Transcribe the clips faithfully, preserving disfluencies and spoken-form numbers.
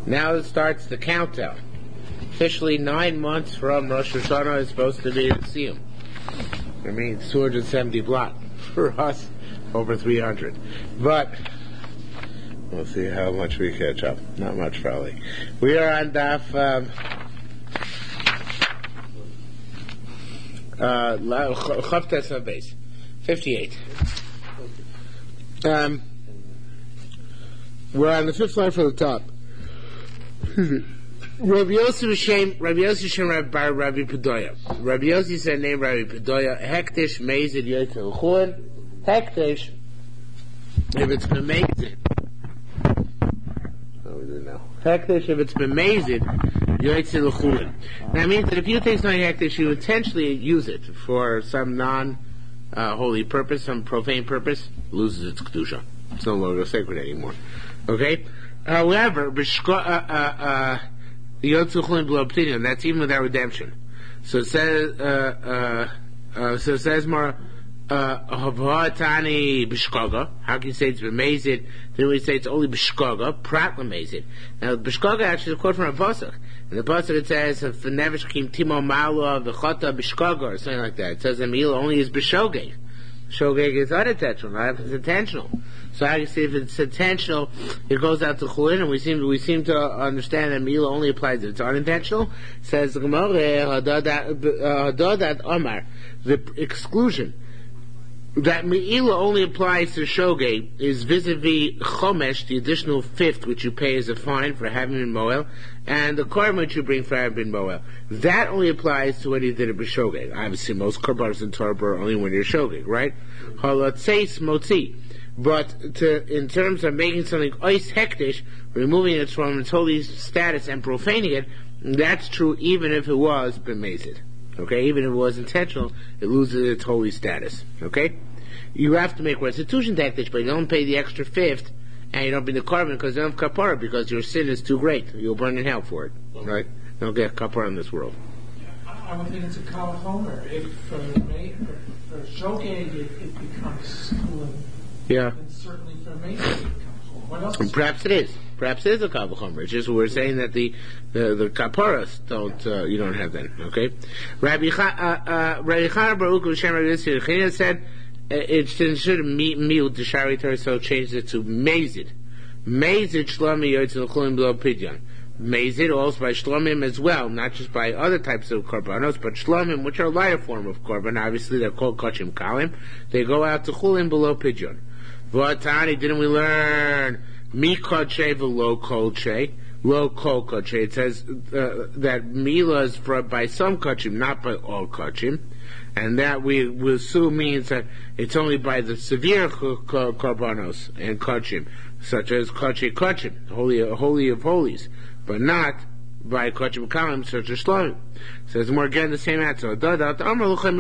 Now it starts the countdown. Officially nine months from Rosh Hashanah is supposed to be the Siyum. I mean, it's two hundred seventy block. For us, over three hundred. But we'll see how much we catch up. Not much, probably. We are on Daf um, uh, Chavtes base, fifty-eight. Um, we're on the fifth line from the top. Rabbi Yossi Hashem, Rabbi Yossi Hashem, Rabbi Bar, Rabbi Pedoya. Rabbi Yossi said name Rabbi Pedoya. Hektish Mezid Yotel Chulin. Hektish, if it's been Mezid. Oh, we do now. Hektish, if it's been Mezid, Yotel Chulin. That means that if you take something hektish, you intentionally use it for some non-holy uh, purpose, some profane purpose, it loses its kedusha. It's no longer sacred anymore. Okay. However, b'shko, uh, uh, uh, that's even without redemption. So it says, uh, uh, uh, so it says more, Havhatani uh, b'shkoga. How can you say it's b'mezid? Then we say it's only b'shkoga, prat l'mezid. Now, b'shkoga actually is a quote from a pasuk. In the pasuk it says, "If the nevish kim timo malo v'chota b'shkoga," or something like that. It says the meal only is b'shogeg. Shogeg is unintentional, not if it's intentional. So how do you see if it's intentional, it goes out to Chulin, and we seem we seem to understand that Mila only applies if it's unintentional. It says the Gemara, Hadadat Omar, the exclusion that Me'ila only applies to Shogeg is vis-a-vis Chomesh, the additional fifth which you pay as a fine for having been Moel, and the korban which you bring for having been Moel. That only applies to when you did it with Shogeg. Obviously most korbanos in Torah are only when you're Shogeg, right? Halatzeis Motzi. But to, in terms of making something ois hektish, removing it from its holy status and profaning it, that's true even if it was b'mezid. Okay, even if it was intentional, it loses its holy status. Okay, you have to make restitution hektish, but you don't pay the extra fifth, and you don't bring the korban because you don't have kapara because your sin is too great. You'll burn in hell for it. Right? You don't get kapara in this world. I would think it's a kal chomer. If for, for, for shogeg it, it becomes kulim. Yeah. And certainly for me, what else? And perhaps it is. Perhaps it is a kal v'chomer. It's just we're saying that the the, the kaparas don't uh, you don't have them. Okay. Rabbi Chana Baruch Hashem Rabbi Yisrael said it should meet meal to Shari Torah, so changed it to Mezid. Mezid Shlomi Yotzei L'Chulim B'lo Pidyon. Mezid also by Shlomim as well, not just by other types of korbanos, but Shlomim, which are a lighter form of korban. Obviously, they're called Kachim Kalim. They go out to Chulim below Pidyon. V'atani, didn't we learn Mi Kodshe v'lo Kolche? Lo Kol Kodshe. It says uh, that Mila is for, by some Kachim, not by all Kachim. And that we will assume means that it's only by the severe korbanos and Kachim, such as Kodshe Kachim, holy, holy of holies, but not by Kachim Kalim, such as Shlomim. Says more again the same answer. To go out the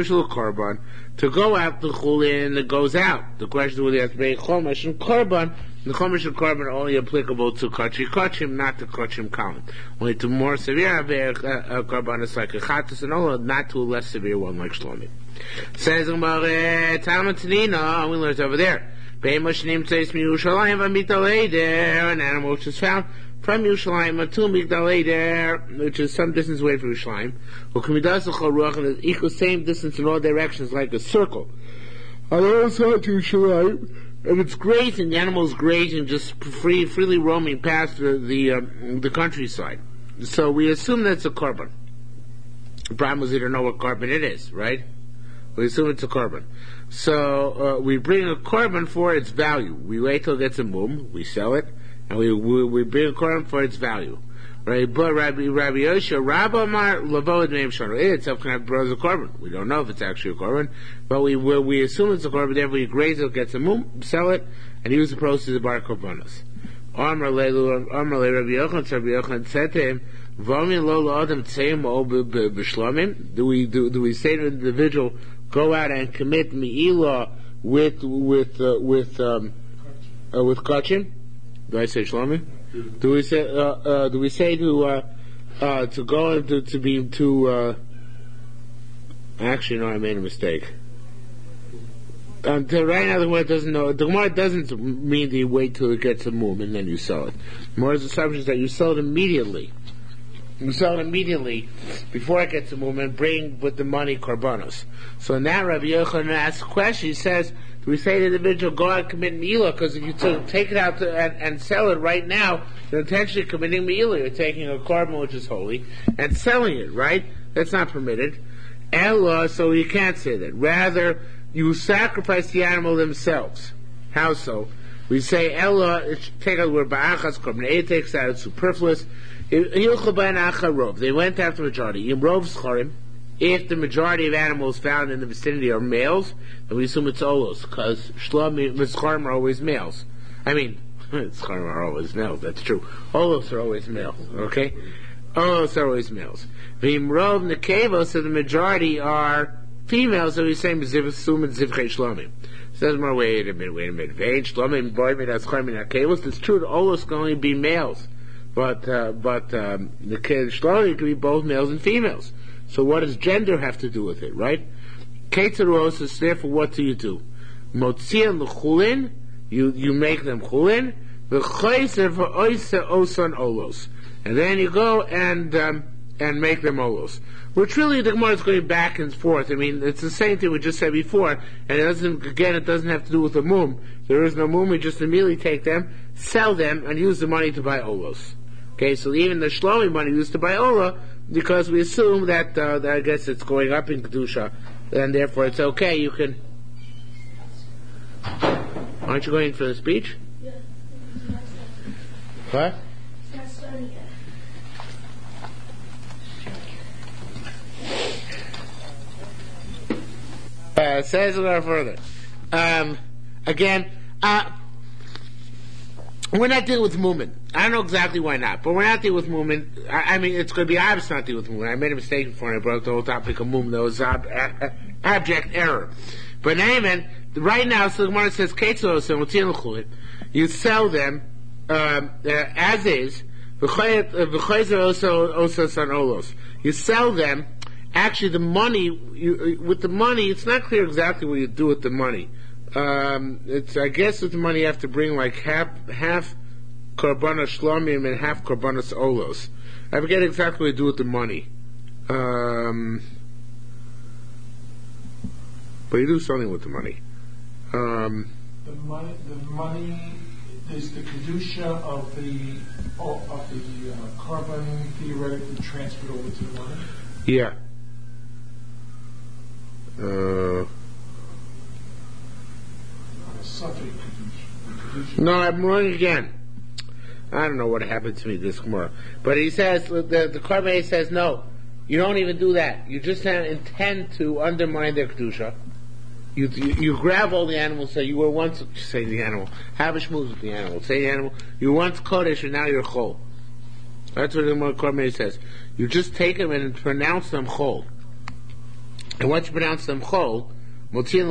Chulin, it goes out. The question is whether you have to make Chomesh and Korban. The Chomesh and Korban are only applicable to Kachim Kachim, not to Kachim Kalim. Only to more severe Korbanos like a Chatus and all, not to a less severe one like Shlomim. Says Talmud Tanina, we learned over there. An animal which is found from Yerushalayim to Migdal Eder, which is some distance away from Yerushalayim, and is equal same distance in all directions, like a circle. On the other side to Yerushalayim, and it's grazing, the animal's grazing, just free, freely roaming past the the, um, the countryside. So we assume that's a korban. The problem is we don't know what korban it is, right? We assume it's a korban. So uh, we bring a korban for its value. We wait till it gets a mum, we sell it, and we we, we bring a korban for its value. Right? But Rabbi Rabbi Yosha, Rabbi Amar Lavoid Meim Shano. It itself can have brothers a korban. We don't know if it's actually a korban, but we we, we assume it's a korban. Therefore, we graze it, gets a mum, sell it, and use the proceeds of bar korbanos. Amar Leilu Amar Le Rabbi Yochanan. Rabbi Yochanan said to him, "V'amin lo l'adam tzeim o b'shlomim." Do we do do we say to the individual, go out and commit mi'ilah with with uh, with um, uh, with kachim? Do I say shlomim? Do we say uh, uh, do we say to uh, uh, to go into to be to? Uh, actually, no, I made a mistake. Um, to, right now, the Gemara doesn't know. The Gemara doesn't mean that you wait till it gets a mum and then you sell it. The Gemara's assumption is that you sell it immediately. You sell it immediately before it gets a mum and bring with the money korbanos. So now Rabbi Yochanan asks a question. He says, do we say to the individual, go out and commit mi'ilah? Because if you t- take it out to, and, and sell it right now, you're intentionally committing mi'ilah. You're taking a korban which is holy and selling it, right? That's not permitted. Ella, so you can't say that. Rather, you sacrifice the animal themselves. How so? We say Ella, take out the word ba'achas korban. It takes out, it's superfluous. They went after the majority. In rov scharim, if the majority of animals found in the vicinity are males, then we assume it's olos, because shlom and scharim are always males. I mean, scharim are always males, that's true. Olos are always males, okay? Olos are always males. V'im rov nekeva, so the majority are females, so we say ziv asum and zivchei shlomim. Says more, wait a minute, wait a minute. Vein shlomim boy min ascharim min akevos. It's true that olos can only be males. But uh, but um, the shlomim can be both males and females. So what does gender have to do with it, right? Ketzeros is therefore what do you do? Motzian l'chulin, you you make them chulin. V'chayser v'oyser osan olos, and then you go and um, and make them olos. Which really the Gemara is going back and forth. I mean, it's the same thing we just said before, and it doesn't. Again, it doesn't have to do with the mum. There is no mum. We just immediately take them, sell them, and use the money to buy olos. Okay, so even the shlomi money used to buy ola, because we assume that, uh, that I guess it's going up in kedusha, and therefore it's okay. You can. Aren't you going for the speech? Yeah. What? Uh, says a little further. Um, again, uh, we're not dealing with movement. I don't know exactly why not, but we're not dealing with movement. I, I mean, it's going to be obvious not dealing with movement. I made a mistake before and I brought the whole topic of movement. That was ab- ab- abject error. But anyway, right now, so the Gemara says, Ketzos and Mutzin l'chulit, you sell them um, uh, as is. V'chayzer also also san olos. You sell them. Actually, the money, you, with the money, it's not clear exactly what you do with the money. Um, it's, I guess with the money you have to bring like half, half korbanos shlomim and half korbanos olos. I forget exactly what you do with the money. Um, but you do something with the money. Um, the money, the money is the kedusha of the, of the uh, korban theoretically transferred over to the money? Yeah. Uh, no, I'm wrong again. I don't know what happened to me this Gemara. But he says, the, the Korban says, no, you don't even do that. You just intend to undermine their Kedusha. You, you, you grab all the animals, say you were once, say the animal, have a shmooze with the animal, say the animal, you were once Kodesh and now you're Chol. That's what the Korban says. You just take them and pronounce them Chol. And once you pronounce them Chol, you take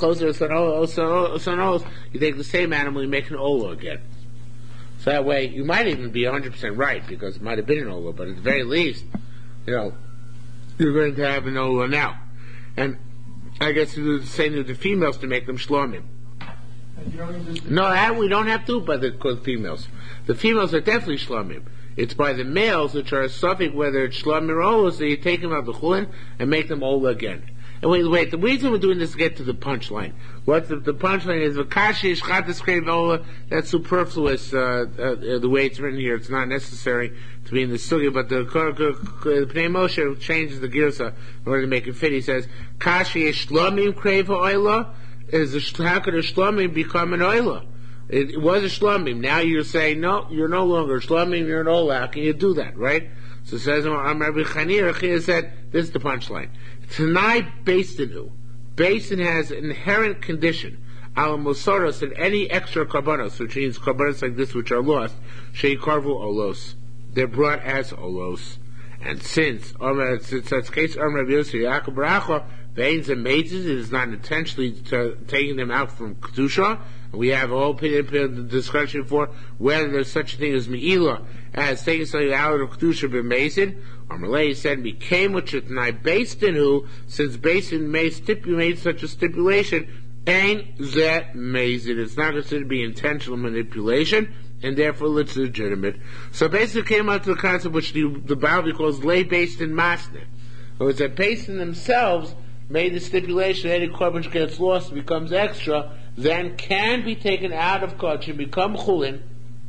the same animal, you make an Ola again. So that way, you might even be one hundred percent right, because it might have been an Ola, but at the very least, you know, you're going to have an Ola now. And I guess you do the same with the females to make them Shlomim. No, that we don't have to by the females. The females are definitely Shlomim. It's by the males, which are a suffix, whether it's Shlomim or Ola, so you take them out of the Chulin and make them Ola again. And wait, wait, the reason we're doing this is to get to the punchline. What the, the punchline is, Vakashi Shchatas Krev Ola, that's superfluous, uh, uh, the way it's written here. It's not necessary to be in the Sugya, but the, the Pnei Moshe changes the Girsa in order to make it fit. He says, Kashi Shlomim Krev Oila, is a, how could a Shlomim become an Oila? It, it was a Shlomim. Now you're saying, no, you're no longer a Shlomim, you're an Ola. How can you do that, right? So it says, I'm Rabbi Chanir, Chanir said, this is the punchline. Tanai Basinu. Basin has an inherent condition, al mosoros, and any extra karbanos, which means karbanos like this which are lost, sheikarvu olos. They're brought as olos. And since, since that's case, Rabbi Yosef Yaakov Baracha, veins and mazes, it is not intentionally to, taking them out from Kedusha. We have a whole discussion for whether there's such a thing as Me'ilah, as taking something out of Kedusha b'mazin. Amalei said, became which it nigh based in who, since Basin may stipulate such a stipulation, Ain zeh mazid. It's not considered to be intentional manipulation, and therefore it's legitimate. So basically came out to the concept which the, the Bible calls lay based in masne. It was that based in themselves made the stipulation that any korban which gets lost becomes extra, then can be taken out of kachim, become chulin,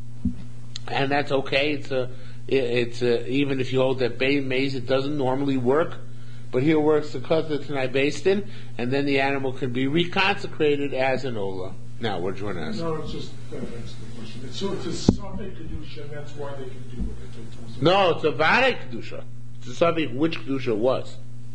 and that's okay. It's a, it's a, even if you hold that bay maze, it doesn't normally work, but here works because it's an based in, and then the animal can be reconsecrated as an ola. Now, what do you want to ask? No, it's just uh, that's the question. It's, so it's a summit kedusha, and that's why they can do it. No, it's a vare kedusha. It's a subject which kedusha was.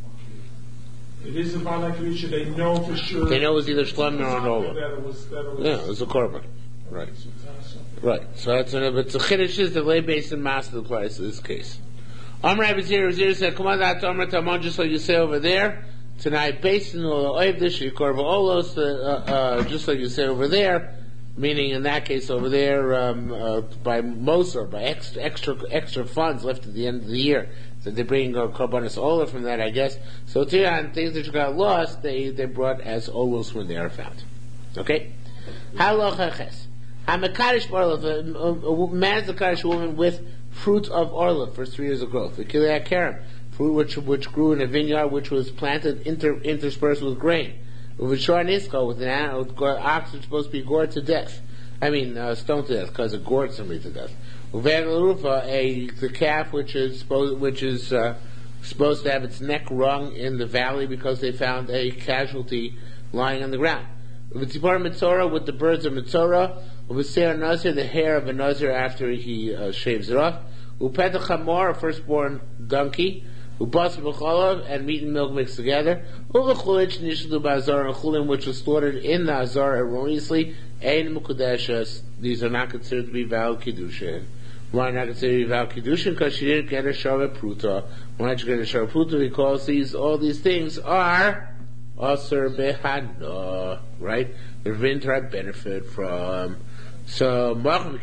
It is a vare kedusha. They know for sure. They know it was either shlam or an ola. That it was, that it was, yeah, it was a korban. Right. So it's right. So that's an, but the chiddush is the lay based in master applies to this case. Amr Abizir Abizir said, "Come on, that's Amr Tamon, just like you say over there. Tonight, based in the Oivdish, Yikorva Olos, just like you say over there, meaning in that case over there, um, uh, by Moser, by extra, extra extra funds left at the end of the year. So they bring uh, Korbanos Ola from that, I guess. So Tiran, things that got lost, they, they brought as Olos when they are found. Okay? Halacha Ches. HaMekarish Orla, a man is a Karish woman with fruit of Orla for three years of growth. The Kilei Kerem, fruit which which grew in a vineyard which was planted inter, interspersed with grain. With Shor Nisko, with an animal, with ox which is supposed to be gored to death. I mean, uh, stoned to death, because it gored somebody to death. With Rufa, a the calf which is supposed which is uh, supposed to have its neck wrung in the valley because they found a casualty lying on the ground. With Tzipor Mitzorah, with the birds of Mitzorah. With Seir Nazir, the hair of a Nazir after he uh, shaves it off. With Petach Hamor, a firstborn donkey. Ubas b'cholav, and meat and milk mixed together. U'lechulich nishlu b'azar, and chulim which was slaughtered in the azar erroneously. Ein mukudeshas. These are not considered to be val kiddushin. Why not considered to be val kiddushin? Because she didn't get a shava pruta. Why did she get a shava pruta? Because these all these things are aser behana, right? They're vintar benefit from. So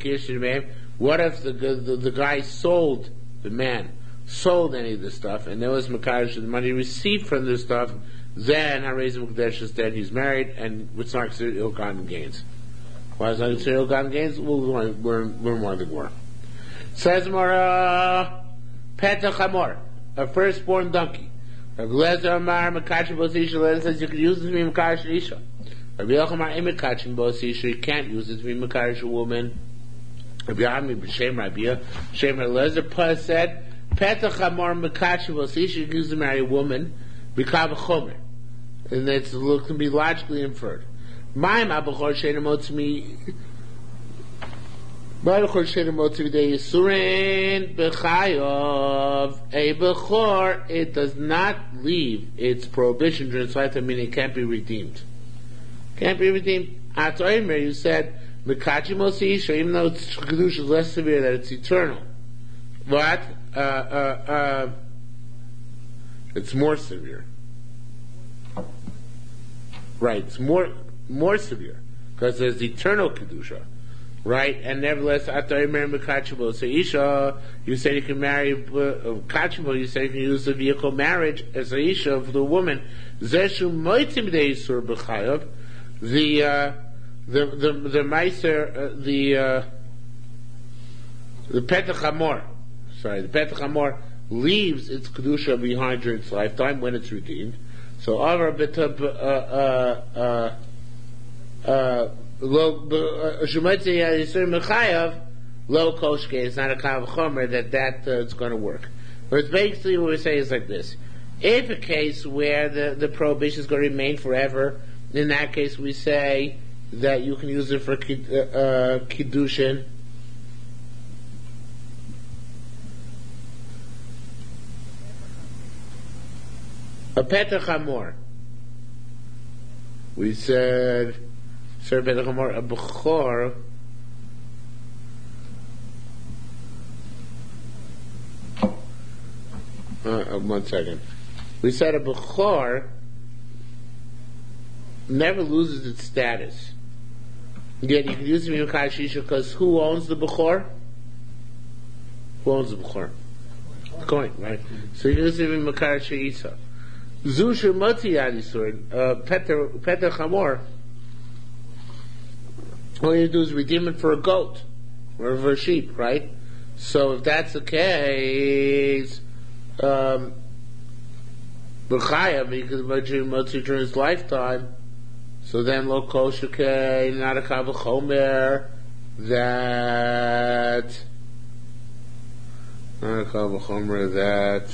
what if the, the the guy sold the man? sold any of this stuff, and there was Makarish, the money received from this stuff, then Harez Mukdesh is dead, he's married, and it's not considered ill-gotten gains. Why is it not considered ill-gotten gains? We'll learn, learn, learn more of the Gemara. Says Mara, Petach Hamor, a firstborn donkey. Rabbi Lezer Amar, Makachim Bos Isha, Lezer says you can use it to be Makarish Isha. Rabbi Yochanan, Imikachim Bos Isha, you can't use it to be Makarish a woman. Rabbi Yochanan, B'Shem Rabbiya, Shem Lezer Paz said, Petach Hamor Mekachim Bos Isha, you can use to marry a woman, B'Kav Chomer. And that can be logically inferred. My Mabachor Shenamot to me, Mabachor Shenamot to me, Yisurin B'Chayov, a Bechor, it does not leave its prohibition during its lifetime, meaning it can't be redeemed. Can't be redeemed. Atoimer, you said, Mekachim Bos Isha, even though its Kedusha is less severe, that it's eternal. What? Uh, uh, uh, it's more severe. Right, it's more more severe. Because there's eternal Kedusha. Right? And nevertheless, after I marry Mekachimo, so Isha, you say you can marry Kachimo, you say you can use the vehicle marriage as a Isha for the woman. Zeshu Moitim De Yisur B'Chayav, the, uh, the, the, the Meiser, uh, the, uh, the Petach Hamor, Sorry, the Petach Hamor leaves its kedusha behind during its lifetime when it's redeemed. So, Avar Betab, uh, uh, uh, lo, Shumetzi Yisur Mechayav, lo Koshke, it's not a Kav Chomer that that uh, is going to work. But it's basically what we say is like this. If a case where the, the prohibition is going to remain forever, in that case we say that you can use it for kid, uh, uh, Kiddushin. A Petach Hamor. We said, Sir Petach Hamor, a Bechor. Uh, one second. We said a Bechor never loses its status. Yet you can use it in Kashisha because who owns the Bechor? Who owns the Bechor? The coin, right? So you can use it in Makar She'isa. Zushu Moti Yadisur, Petach Hamor, all you do is redeem it for a goat or for a sheep, right? So if that's the case, um, B'chaya, because Motzi during his lifetime, so then lo kol shekei not a kav chomer that not a kav chomer that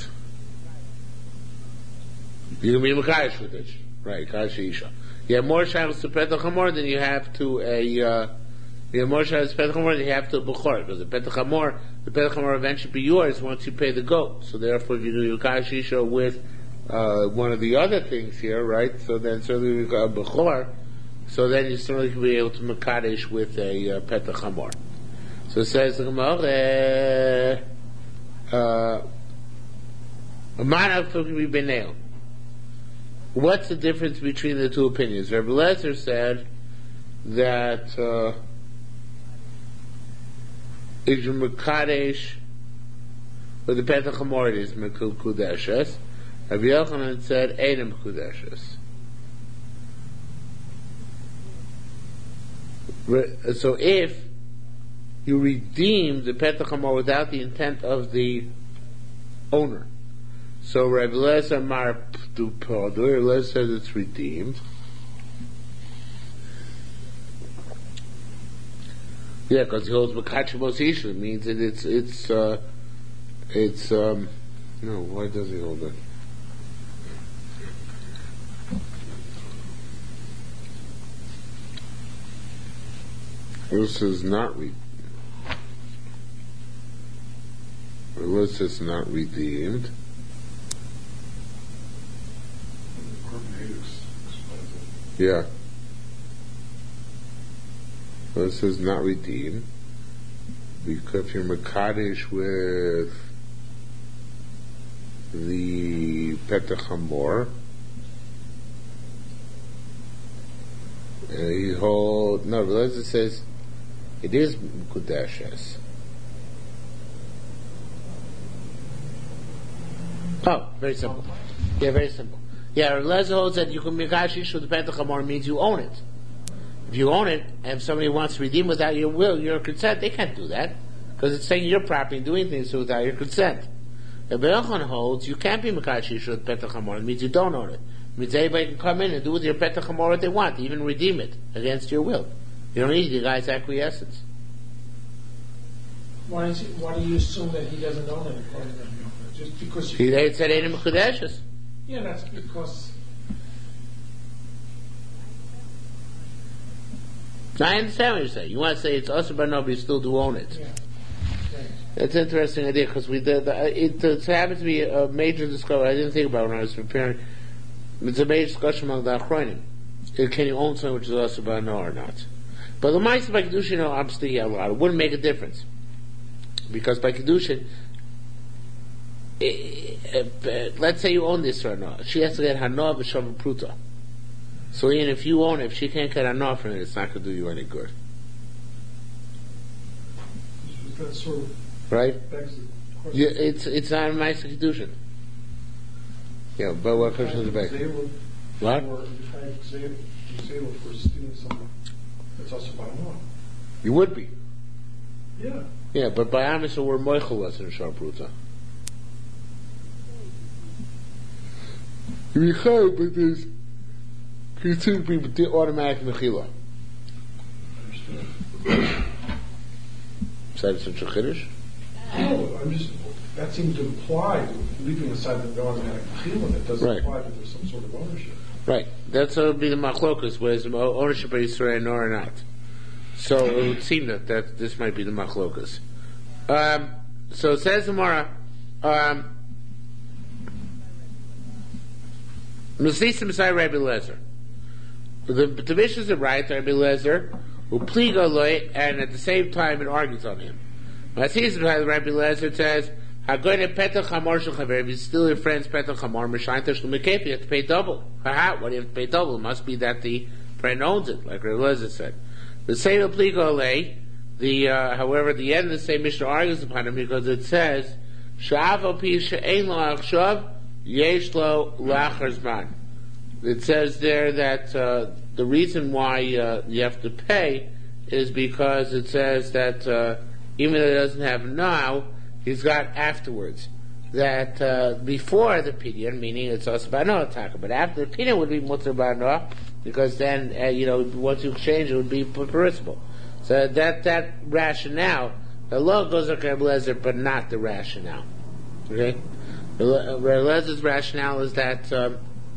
you can be mekadosh with it, right? Kadosh isha. You have more shabbos to petach hamor than you have to a. Uh, you have more shabbos to petach hamor than you have to a bechor, because the petach hamor, the petach hamor eventually be yours once you pay the goat. So therefore, if you do your kadosh isha with uh, one of the other things here, right? So then certainly you got a bechor. So then you certainly can be able to mekadosh with a uh, petach hamor. So it says the Gemara, uh, a man can be benail. What's the difference between the two opinions? Rabbi Lezer said that uh, if you mekadesh, or the petach hamor is mekul kudeshes. Rabbi Yochanan said einem kudeshes. So if you redeem the petach hamor without the intent of the owner, so Rabbi Lezer Mar Pdu Podur, Rabbi Lezer says it's redeemed. Yeah, because he holds Makachimos Isha, means that it's, it's, uh, it's, um, no, why does he hold it? This is not redeemed. This is not redeemed. Yeah. This is not redeemed because if you're mekadesh with the petach hamor, and he hold no. But it says it is mekudeshes. Oh, very simple. Yeah, very simple. Yeah, Lezer holds that you can mekadosh with the petach hamor means you own it. If you own it, and if somebody wants to redeem without your will, your consent, they can't do that because it's taking your property and doing things without your consent. If Yochanan holds you can't be mekadosh with petach hamor, it means you don't own it. It means anybody can come in and do with your petach hamor what they want, even redeem it against your will. You don't need the guy's acquiescence. Why, is it, why do you assume that he doesn't own it according to Yochanan? Just because he they said einem mekudeshes. Yeah, that's because. Now, I understand what you're saying. You want to say it's us, but no, but you still do own it. Yeah. That's an interesting idea because we did. It, it happens to be a major discussion. I didn't think about it when I was preparing. It's a major discussion among the Achronim. Can you own something which is us, but no, or not? But the mice by kedushin, you know, I'm speaking out loud. It wouldn't make a difference because by kedushin, let's say you own this or not, she has to get hana v'shav pruta. So even if you own it, if she can't get hana from it, it's not going to do you any good. That sort of right? begs the question. Yeah, it's it's not a nice kedushin. Yeah, but what question is the back? What? Or Zayla for stealing something that's also by law. You would be. Yeah. Yeah, but by Amish we're moichel less than Sharpruta. You can, but there's considered to be the automatic mechila. Understood. Is that such a chiddush? No, I'm just. That seems to imply, leaving aside the automatic mechila, that doesn't right. imply that there's some sort of ownership. Right. That's what would be the machlokas, whether it's ownership of Yisrael or not. So it would seem that, that this might be the machlokas. Um, so it says Gemara, um, Mesisim Sai Rabbi Lezer. The divisions are right, Rabbi Lezer, who pliga loy, and at the same time it argues on him. Mesisim Sai Rabbi Lezer says, Hagoyne petach hamor shel chaver. If you steal your friend's petach hamor, m'shayin tashlu mekef, you have to pay double. Ha! What do you have to pay double? It must be that the friend owns it, like Rabbi Lezer said. The same pliga olei. The uh, however, the end of the same Mishnah argues upon him because it says, "Sha'av pi she'ein lo achshav yesh lo la'achar zman." It says there that uh, the reason why uh, you have to pay is because it says that uh, even though he doesn't have now, he's got afterwards. That uh, before the pidyon, meaning it's also bano taka, but after the pidyon would be mutter bano, because then uh, you know once you exchange it would be permissible. So that that rationale, the law goes like Rebbe Lezer, but not the rationale. Okay, Rebbe Lezer's rationale is that um,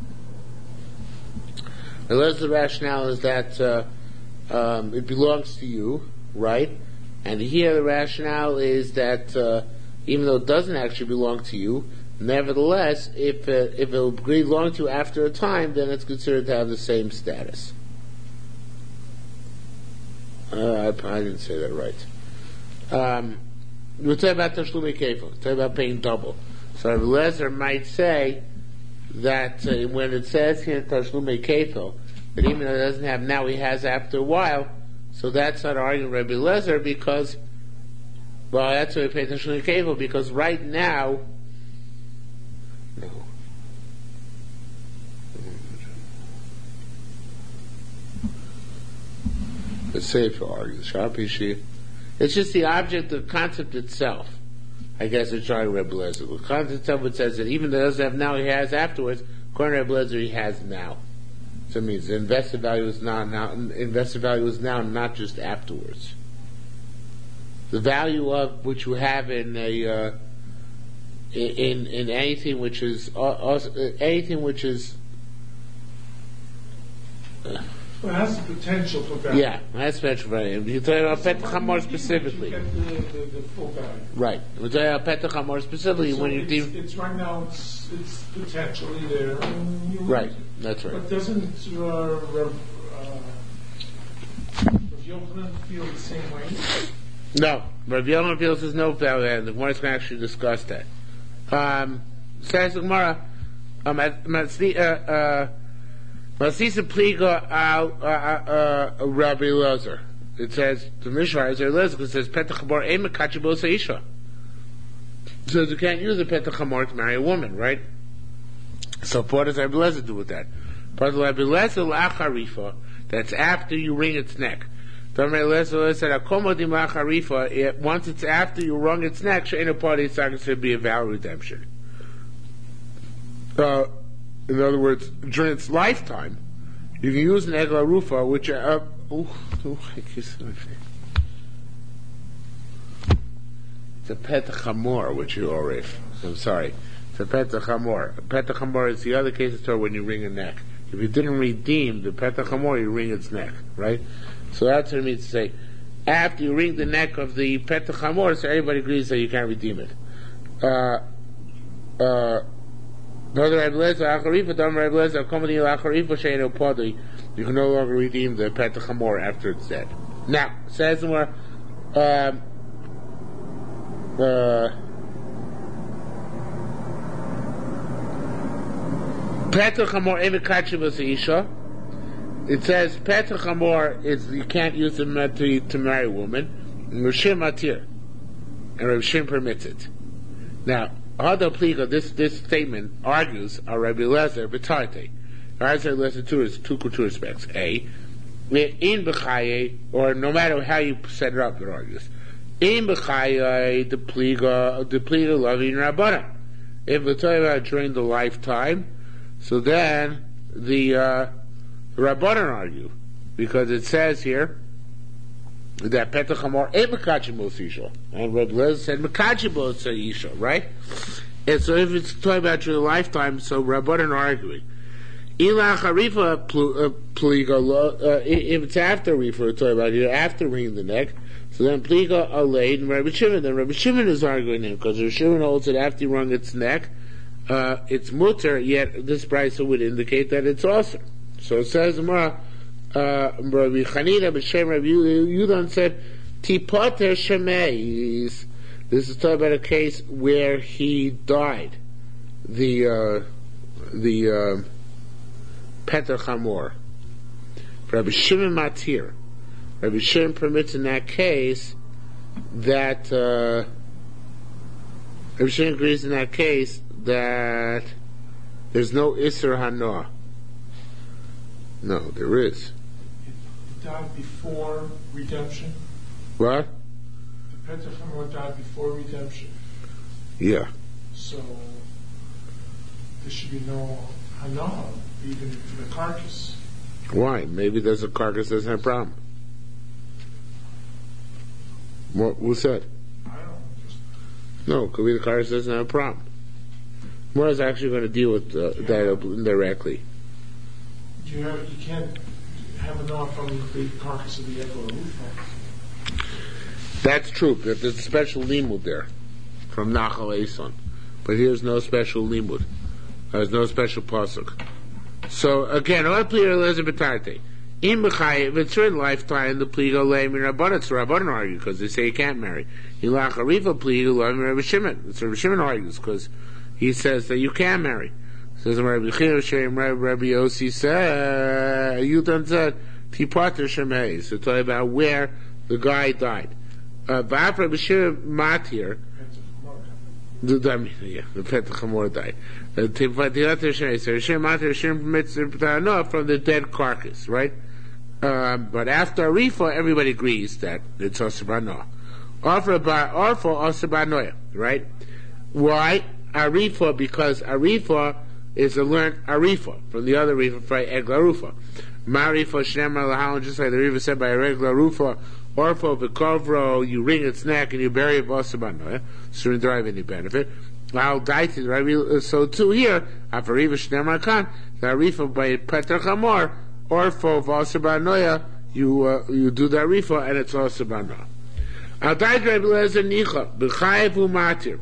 Rebbe Lezer's rationale is that uh, um, it belongs to you, right? And here the rationale is that. Uh, Even though it doesn't actually belong to you, nevertheless, if uh, if it will belong to you after a time, then it's considered to have the same status. Uh, I, I didn't say that right. Um, we're talking about tashlumi kefil. We're talking about paying double. So Rebbe Lezer might say that uh, when it says here tashlumi kefil, that even though it doesn't have now, he has after a while. So that's not arguing Rebbe Lezer because. Well, that's why we pay attention to cable, because right now, no. Let's say if you argue, it's just the object, the concept itself. I guess it's trying to Rebbe Lezer. The concept itself it says that even though it doesn't have now, he has afterwards. According to Rebbe Lezer, he has now. So it means the invested value is now, now invested value is now, not just afterwards. The value of which you have in a uh, in in anything which is also, anything which is uh, well, it has the potential for value. Yeah, it has potential for value. You're talking about Petach Hamor specifically. You get the, the, the full value. Right. We're talking about Petach Hamor specifically so when you it's, deem. It's right now. It's it's potentially there. And you Right. That's right. But doesn't uh, Rav uh, Yochanan feel the same way? No, Rav Yochanan feels there's no value, and the Gemara can actually discuss that. Um, says the Gemara, Masisa Pliga al Rabbi Lezer. It says the Mishnah is Rabbi Lezer says Petach Hamor ein mekachibos ha'isha. So you can't use a Petach Hamor to marry a woman, right? So what does Rabbi Lezer do with that? Part of Rabbi Lezer la'acharifa. That's after you wring its neck. Once it's after you wrung its neck, she'ena party it's not considered to be a vow redemption. Uh, in other words, during its lifetime, you can use an egla rufa, which uh, oh, oh, I kiss my face. It's a petach hamor, which you orif. I'm sorry. It's a petach hamor. Petach hamor is the other case of Torah when you wring a neck. If you didn't redeem the petach hamor, you wring its neck, right? So that's what it means to say. After you wring the neck of the Petach Hamor, so everybody agrees that you can't redeem it. Uh, uh, you can no longer redeem the Petach Hamor after it's dead. Now, says more, um, uh, Petach Hamor Evikachi Isha. It says Petach Hamor is you can't use it to, to marry a woman. Rishim Matir, and Rishim permits it. Now, Hada Pliga, this this statement argues a Rabbi Lezer B'Tarte. Rabbi Lezer two is two two aspects. A, in B'Chaye, or no matter how you set it up, it argues. In B'Chaye, the Pliga, the Pliga loving Rabbana. If we're talking about during the lifetime, so then the uh, The Rabbanan argue, because it says here that Petach Hamor ain't Mekachibos Isha, and Rabbi Lezer said Mekachibos Isha, right? And so if it's talking about your lifetime, so Rabbanan are arguing. Ila Harifa Pliga, if it's after Rifa, it's talking about you after wringing the neck, so then Pliga Aleid and Rabbi Shimon, then Rabbi Shimon is arguing him, because Rabbi Shimon holds that after you wrung its neck, uh, it's mutter, yet this price would indicate that it's awesome. So it says, uh, Rabbi Chanina b'Shem Rabbi Yudan said, Tipoter Shemeis. This is talking about a case where he died. The, uh, the, uh, Petach Hamor. Rabbi Shimon Matir. Rabbi Shimon permits in that case that, uh, Rabbi Shimon agrees in that case that there's no Isser Hanoah. No, there is. died before redemption? What? The Petach Hamor died before redemption. Yeah. So there should be no hanaha, even for the carcass. Why? Maybe there's a carcass that doesn't have a problem. What? Who said? I don't know. Just No, could be the carcass doesn't have a problem. More is actually going to deal with uh, that indirectly. you have you can't have enough from the carcass of the Egel Rufa. That's true, but there's a special limud there from Nachal Eson. But here's no special limud. There's no special pasuk. So again, all clear Elizabeth Tarte. In Bechai, if it's your lifetime, the pligo leim in Rabbanan. It's Rabbanan argue because they say you can't marry. Hilach Arifa pligo leim in Rabbi Shimon. It's Rabbi Shimon argues because he says that you can marry. Says Rabbi Chir Shem Rabbi Yossi said you done said Tipater Shemei. So talking about where the guy died. Uh, Ba'af Rabbi Shir Matir. The yeah, the Petach Hamor died. Tipater Shemei. So Shir Matir Shir permits no from the dead carcass, right? Um, but after Arifa, everybody agrees that it's Osabanoah. Offer by Orfa Osabanoah, right? Why Arifa? Because Arifa is a learned Arifa from the other Arifa, from Egla Rufa. Marifa Shnemar Lahalan, just like the Riva said by Egla Rufa. Orfa Bekovro, you wring its neck and you bury it Osabanoah, so you don't derive any benefit. I'll die to the so too here, after Riva Shnemar Khan, the Arifa by Petach Hamor. Or for Vasabanoya, you uh, you do the Arifa and it's Vasabanoya. Al Daid Rabbi Lezer Nicha, B'chayev U'matir.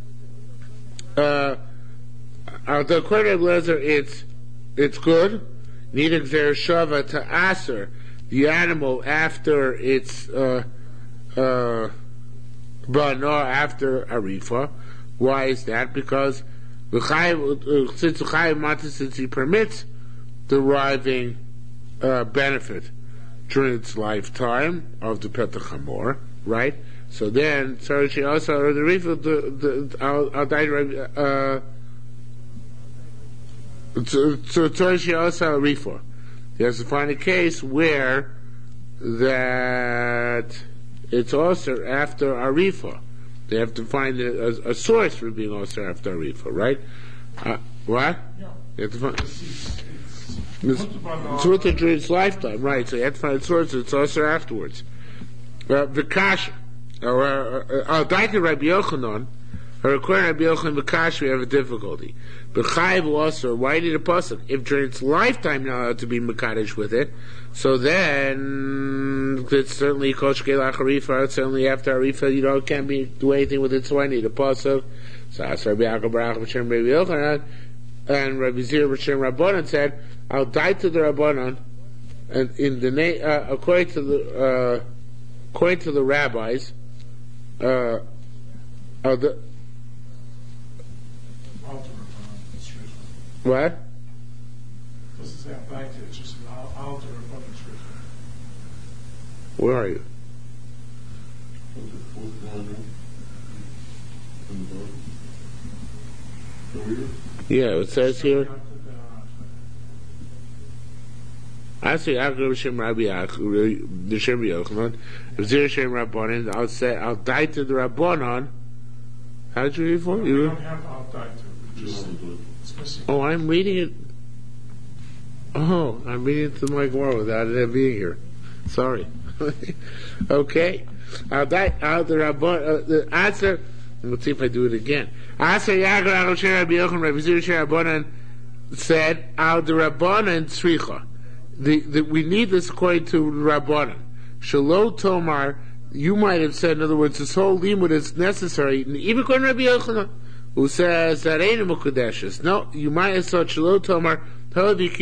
Al Daid Rabbi Lezer, it's it's good. Need Xer Shava to Aser, the animal after it's uh uh Bano after Arifa. Why is that? Because B'chayev since B'chayev Matir, since he permits deriving Uh, benefit during its lifetime of the Petach Hamor, right? So then, so she also or the refill the the I'll die uh so so she also a refill. He has to find a case where that it's also after a refill. They have to find a, a, a source for being also after a refill, right? Uh, what? Yeah. You have to find. It's, it's with it during its lifetime, right? So you have to find a source. It's also afterwards. Uh, V'kasha, or I'll die to Rabbi Yochanan. Or according to Rabbi Yochanan, V'kasha, we have a difficulty. B'chayev also, why need a pasuk? If during its lifetime not allowed to be mekadesh with it, so then it's certainly koshke lacharifa. It's certainly after arifa, you know, can't be do anything with it. So I need a pasuk. So that's Rabbi Yaakov Barach B'Shem Rabbi Yochanan, and Rabbi Zir B'Shem Rabbanan said, I'll die to the Rabbanan, and in the name, uh, according to the uh, according to the rabbis, uh, uh, the what? Where are you? Yeah, it says here. I say I'll Shem Rabbi Yaakov, the Shem Yochanan. If Zir Shem Rabbanan, I'll say I'll die to the Rabbanan. How did you read for? No, You we don't have I'll die to. Just, it's missing. Oh, I'm reading it. Oh, I'm reading it to my Gemara without it being here. Sorry. Okay. I'll die. I'll the Rabban. Uh, the answer. Let's see if I do it again. Answer Yaakov I'll Shem Rabbi Yochanan. Rabbi Zir Shem Rabbanan said, "Al the Rabbanan tzricha." The, the, we need this according to Rabbanan. Shalom Tomar, you might have said, in other words, this whole limud is necessary, even according to Rabbi Yochanan, who says that ain't a mukadeshes. No, you might have said Shalom Tomar, so the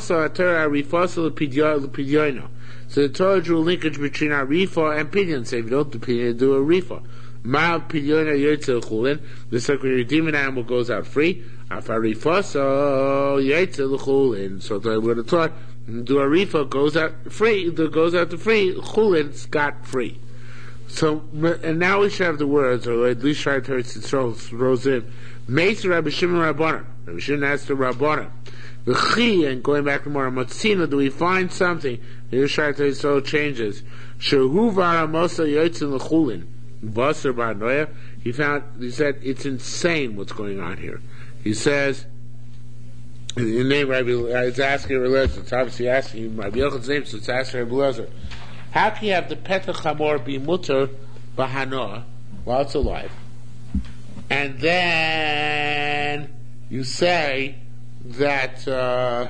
Torah drew a linkage between our rifa and pidyon. Say if you don't do pidyon, do a rifa. Ma pidyon yotze l'chulin. This like when your demon animal goes out free. After rifa, so yotze l'chulin. So I would have taught. Do a rifa goes out free, goes out to free, chulin scot free. So, and now we should have the words, or at least try to throw throws in. Meis Rabbi Shimon Rabbanan. Rabbi Shimon asked the Rabbanan. The chi, and going back to more Matzina, do we find something? The Yerushalmi so changes. Shehu varamosa yotzin l'chulin. Basar bar noya. He found, he said, it's insane what's going on here. He says, the name Rabbi, it's asking Rabbi Lezer, it's obviously asking Rabbi Yochan's name, so it's asking Rabbi Lezer. How can you have the Petach Hamor be mutter bahanoah while it's alive? And then you say that, uh,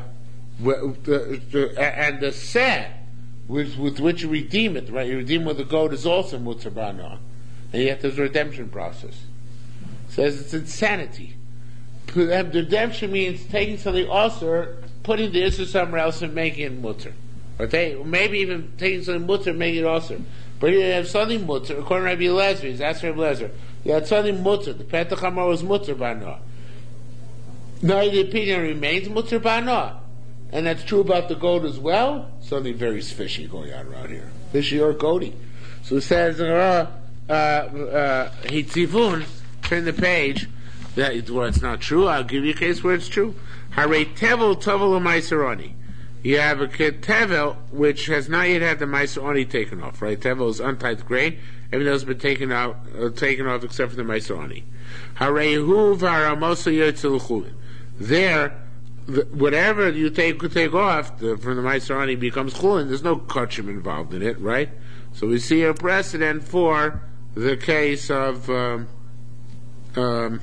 and the seh with, with which you redeem it, right? You redeem with the goat is also mutter bahanoah. And yet there's a redemption process. It says it's insanity. The redemption means taking something also, putting the issue somewhere else and making it mutter. Or they, maybe even taking something mutter and making it also. But you have something mutter, according to Rabbi Eliezer, he's asking Rabbi Eliezer, you had something mutter, the Petach Hamor was mutter ba'anoah. Now the opinion remains mutter ba'anoah. And that's true about the goat as well. Something very fishy going on around here. Fishy or goaty. So it says, uh, uh, uh, Hitzivun, turn the page, that, well, it's not true. I'll give you a case where it's true. Hare tevel tovel u'maiseroni. You have a tevel which has not yet had the maiseroni taken off, right? Tevel is untied grain. Everything else has been taken out, uh, taken off except for the maiseroni. Hare hu v'aramosa yotzil l'chulin. There, the, whatever you take take off the, from the maiseroni becomes chulin. There's no kachim involved in it, right? So we see a precedent for the case of um, um,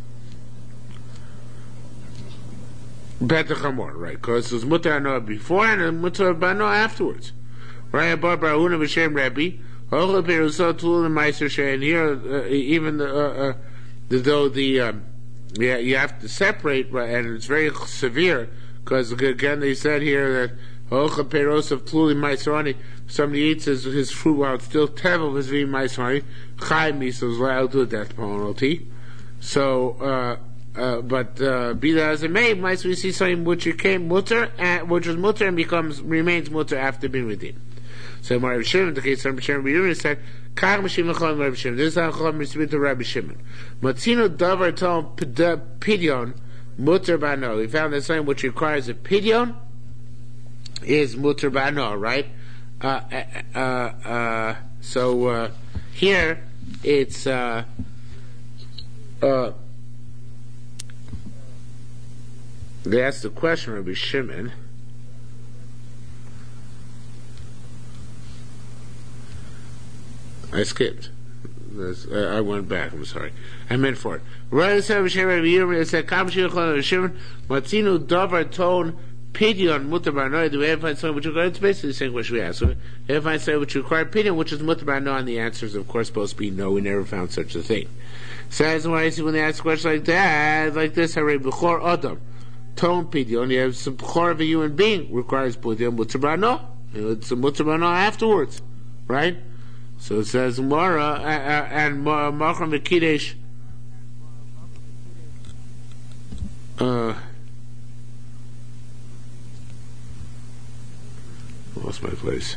Petach Hamor, right? Because it was mutar anoah before and mutar banoah afterwards. Right? Abba Barahuna b'shem Rabbi, Hochel Perusot Tul and Meiser Shei. And here, uh, even the, uh, uh, the though the um, yeah, you have to separate, right? And it's very severe because again they said here that Hochel Perusot Tul and Meiseroni. Somebody eats his, his fruit while it's still tevel is being Meiseroni. Chai Misa is liable to a death penalty. So. Uh, Uh, but uh, be that as it may, might we see something which became mutter, and, which was mutter and becomes remains mutter after being redeemed. So Rabbi Shimon, the case of Rabbi Shimon, Rabbi said, "Kach Mashim Chol Rabbi Shimon." This is how Chol Mishmit to Rabbi Shimon. Matzino davar tom pidyon mutter bano. We found that something which requires a pidyon is mutter bano, right? Uh, uh, uh, so uh, here it's. Uh, uh, They asked the question, Rabbi Shimon. I skipped. I went back. I'm sorry. I meant for it. Right, said Rabbi Shimon. It said, "Kam shir chol Rabbi Shimon, matzinu davar ton pidyon mutar ba'anoah." Do we ever find something which requires? It's basically the same question we asked. So, ever find something which requires pidyon, which is mutar ba'anoah? And the answer is, of course, supposed to be no. We never found such a thing. Says why is when they ask a question like that, like this, Hare b'chor adam. Tone pidyon, you have some b'chor of a human being requires pidyon mutar ba'anoah. It's a mutar ba'anoah afterwards, right? So it says Mara and Macham v'Kidesh. Uh, I lost my place.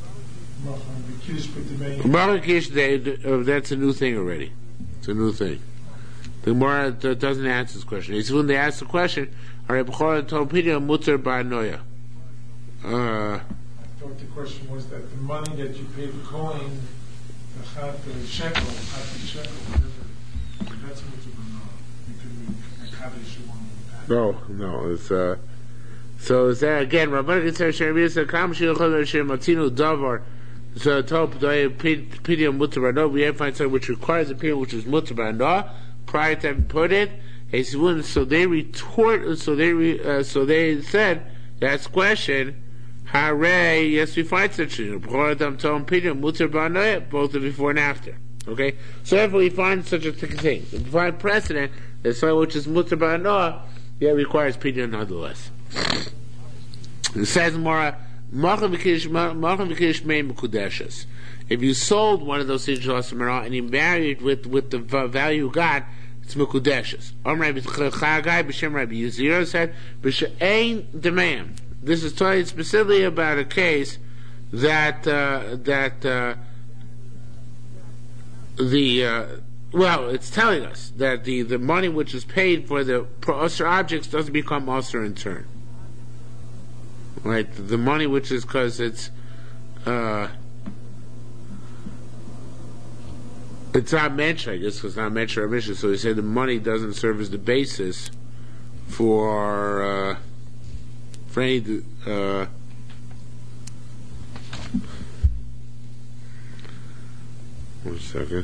Macham v'Kidesh, that's a new thing already. It's a new thing. The Gemara doesn't answer this question. It's when they ask the question, "Are b'chor tone pidyon mutar ba'anoah?" Uh. I thought the question was that the money that you pay the coin, the chat, the shekel, chat, the shekel, whatever, that's what you know. You can make kaddish you want with that. No, no, it's uh. So is that again? Rabbanan Yitzhak Shermi said, "Kam sheichol Hashem matzinu davar." So top pidyon mutar ba'anoah. We have to find something which requires a pidyon which is mutar ba'anoah prior to having put it. So they retort. So they re, uh, so they said that's question. Hare, yes, we find such a thing. Both the before and after. Okay? So if we find such a thing, if we find precedent that something which is mutar ba'anoah, yeah, it requires pidyon nonetheless. It says more, if you sold one of those things and you married with, with the value you got, it's mekudeshes. Rabbi Yizir said, B'she'ein demand. This is talking specifically about a case that uh, that uh, the uh, well, it's telling us that the, the money which is paid for the usher objects doesn't become usher in turn. right? The money, which is because it's uh, it's not mentioned, I guess, because it's not mentioned or mission. So he said the money doesn't serve as the basis for uh, for any. Uh, one second.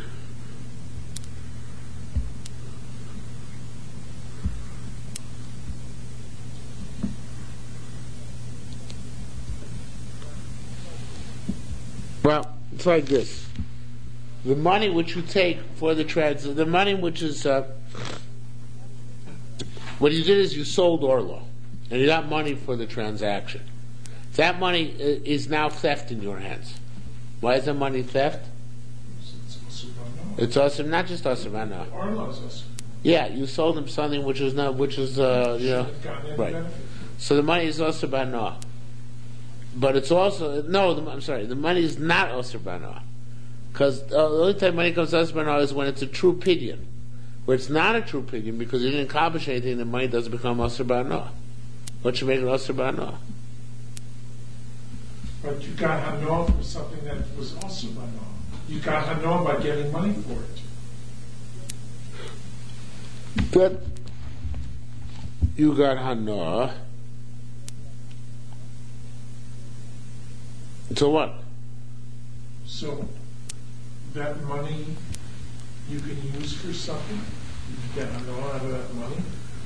Well, it's like this. The money which you take for the trans, the money which is, uh, what you did is you sold Orlo, and you got money for the transaction. That money is now theft in your hands. Why is that money theft? It's awesome, not just awesome, I know. Orlo's awesome. Yeah, you sold him something which was not, which was, uh, you know, right. So the money is also bana. But it's also, no, the, I'm sorry, the money is not Osir Bana. Because uh, the only time money comes to Osir Bana is when it's a true pidyon. Where it's not a true pidyon because you didn't accomplish anything, the money doesn't become Osir Bana. What should make it Osir Bana? But you got Hano for something that was Osir Bana. You got Hano by getting money for it. But you got Hano. So what? So that money you can use for something. You can get a lot out of that money.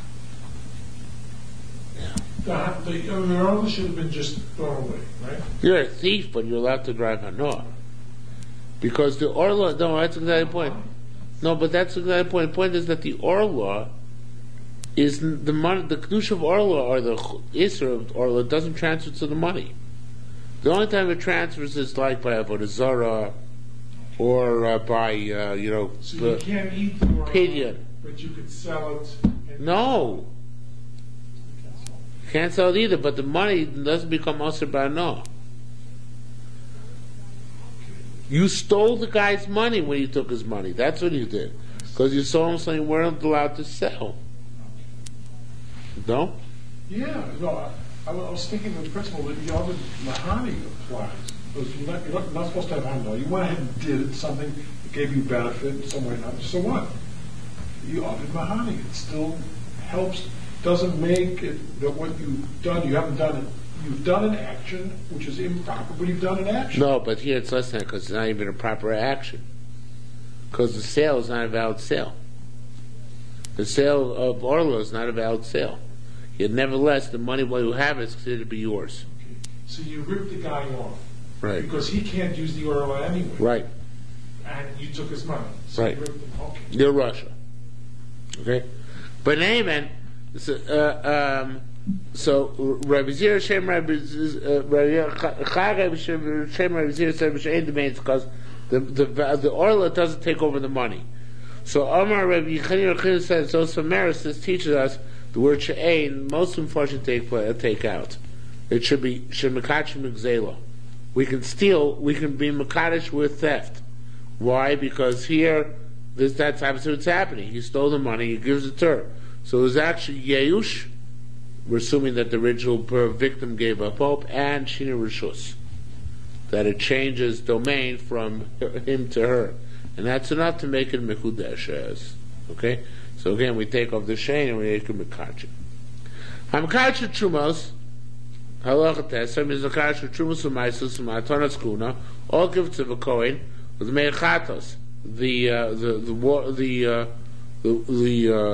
Yeah. The, the, I mean, the Orla should have been just thrown away, right? You're a thief, but you're allowed to drive Hanoah. Because the Orla, no, that's exactly the point. No, but that's exactly the point. The point is that the Orla is the money, the Kedusha of Orla or the Isra of Orla doesn't transfer to the money. The only time it transfers is like by Avodah Zarah or uh, by, uh, you know, so you can't eat the Orla, pidyon. But you could sell it. No. You can't sell it either, but the money doesn't become Osir Bana. You stole the guy's money when you took his money. That's what you did. Because you sold him something you weren't allowed to sell. No? Yeah, no, I, I was thinking of the principle that Yovid Mahani applies. Because you're not, you're not, not supposed to have handle. You went ahead and did something that gave you benefit, some way not. So what? You Yovid Mahani. It still helps, doesn't make it that what you've done, you haven't done it. You've done an action which is improper, but you've done an action. No, but here it's less than that because it's not even a proper action. Because the sale is not a valid sale. The sale of Orla is not a valid sale. Yet nevertheless, the money while you have it is considered to be yours. Okay. So you ripped the guy off. Right. Because he can't use the Orla anyway. Right. And you took his money. So right. You ripped him. Okay. You're Russia. Okay? But in any event, so, uh, um, so Rabbi Zira Shem Rabbi Shem Rabbi Zira said which ain't the main because the the the Orla doesn't take over the money. So Omar Rabbi Yechanan says so Samaris this teaches us the word she'ain most unfortunate take uh, take out. It should be shemakadosh migzela. We can steal. We can be makadosh with theft. Why? Because here this that's absolutely what's happening. He stole the money. He gives it to her. So it was actually Yeush. We're assuming that the original victim gave up hope, and Shina Rishus. That it changes domain from him to her. And that's enough to make it Mekudesh as. Okay? So again, we take off the Shein and we make it Mekachim. HaMekachim Trumos, Halacha Tesem, is Mekachim Trumos Umaisus Umatonas Kuna, all give to the Kohen, with the Mechatos, the, uh, the, the, the, uh, the, the, uh,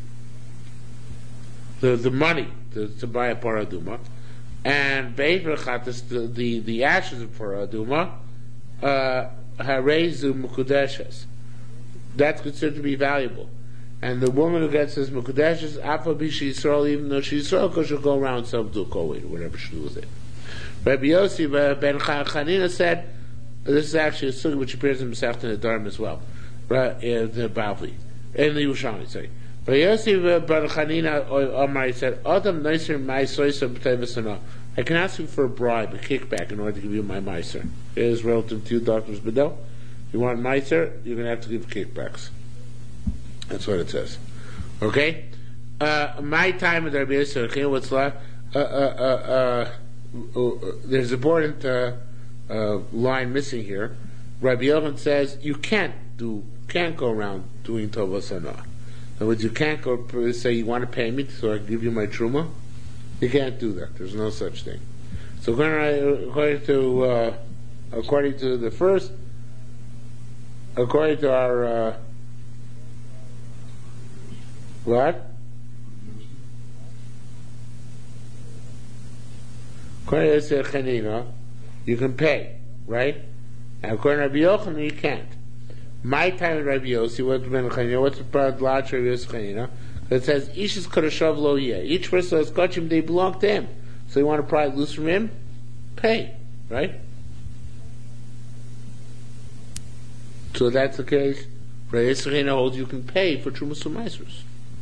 The, the money to, to buy a paraduma, and be'ivrachatis the, the the ashes of paraduma, harezu mukudeshes. That's considered to be valuable, and the woman who gets this mukudeshes, afa bishi Yisrael, even though she's Yisrael, because she'll go around self do kohen or whatever she do with it. Rabbi Yossi ben Chanina said, this is actually a sugi which appears in Masechet Nedarim as well, right? In the Bavli, in the Yerushalmi, sorry. But Yosef Bar Chanina Omar said, "Adam nicer my soiser b'tayvasana. I can ask you for a bribe, a kickback, in order to give you my meiser. It is relative to you, doctors Bedell. If you want meiser, you're going to have to give kickbacks. That's what it says. Okay. Uh, my time with Rabbi Yosef, what's left? Uh, uh, uh, uh, uh, there's an important uh, uh, line missing here. Rabbi Yochanan says you can't do, can't go around doing tovas hana. In other words, you can't go say you want to pay me so I give you my truma. You can't do that. There's no such thing. So according to uh, according to the first, according to our uh, what? According to Chanina, you can pay, right? And according to Rabbi Yochanan, you can't. My time in Rabbi Yossi, what's been Chanina? What's the part large Rabbi Yossi Chanina? It says each is kadashav lo yeh. Each person has kachim, they belong to him. So you want to pry loose from him? Pay, right? So that's the case. Rabbi Yossi Chanina holds you can pay for trumas u'maisrus.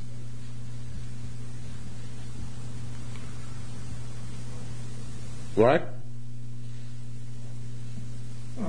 What? Uh,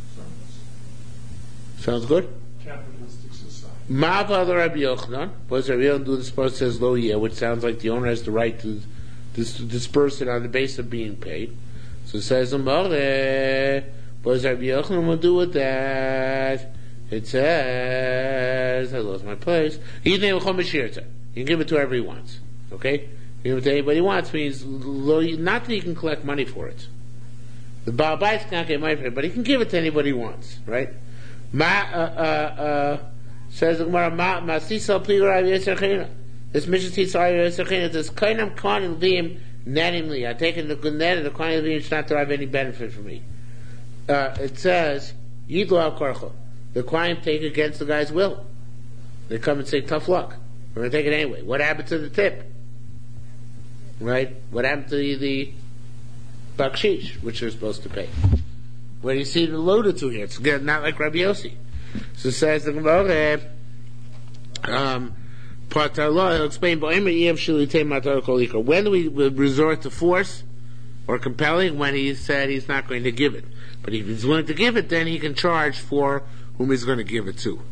Sounds good? Capitalistic society. Ma'ava the Rabbi Yochanan. What does Rabbi Yochanan do? This part says lo yeh, which sounds like the owner has the right to dis- disperse it on the basis of being paid. So it says, Amare, what does Rabbi Yochanan do with that? It says, I lost my place. You can give it to whoever he wants. Okay? Give it to anybody he wants means lo, not that he can collect money for it. The Baal Bais can't get money for it, but he can give it to anybody he wants, right? Ma, uh, uh, uh, says the Gemara, Ma, Ma, Sisal, Pligur, Rav Yosef Chanina. This mission Sisal, Rav Yosef Chanina, this Kainam Kain Levim, nettingly. I take it the good net, and the Kain Levim should not derive any benefit for me. Uh, it says, Yidlo al Korcho. The Kain take against the guy's will. They come and say, tough luck. We're going to take it anyway. What happened to the tip? Right? What happened to the, the bakshish, which they're supposed to pay? Where do you see it alluded to here? It's not like Rabbi Yossi. So it says the Gemara, um, he'll explain, when do we resort to force or compelling? When he said he's not going to give it. But if he's willing to give it, then he can charge for whom he's going to give it to.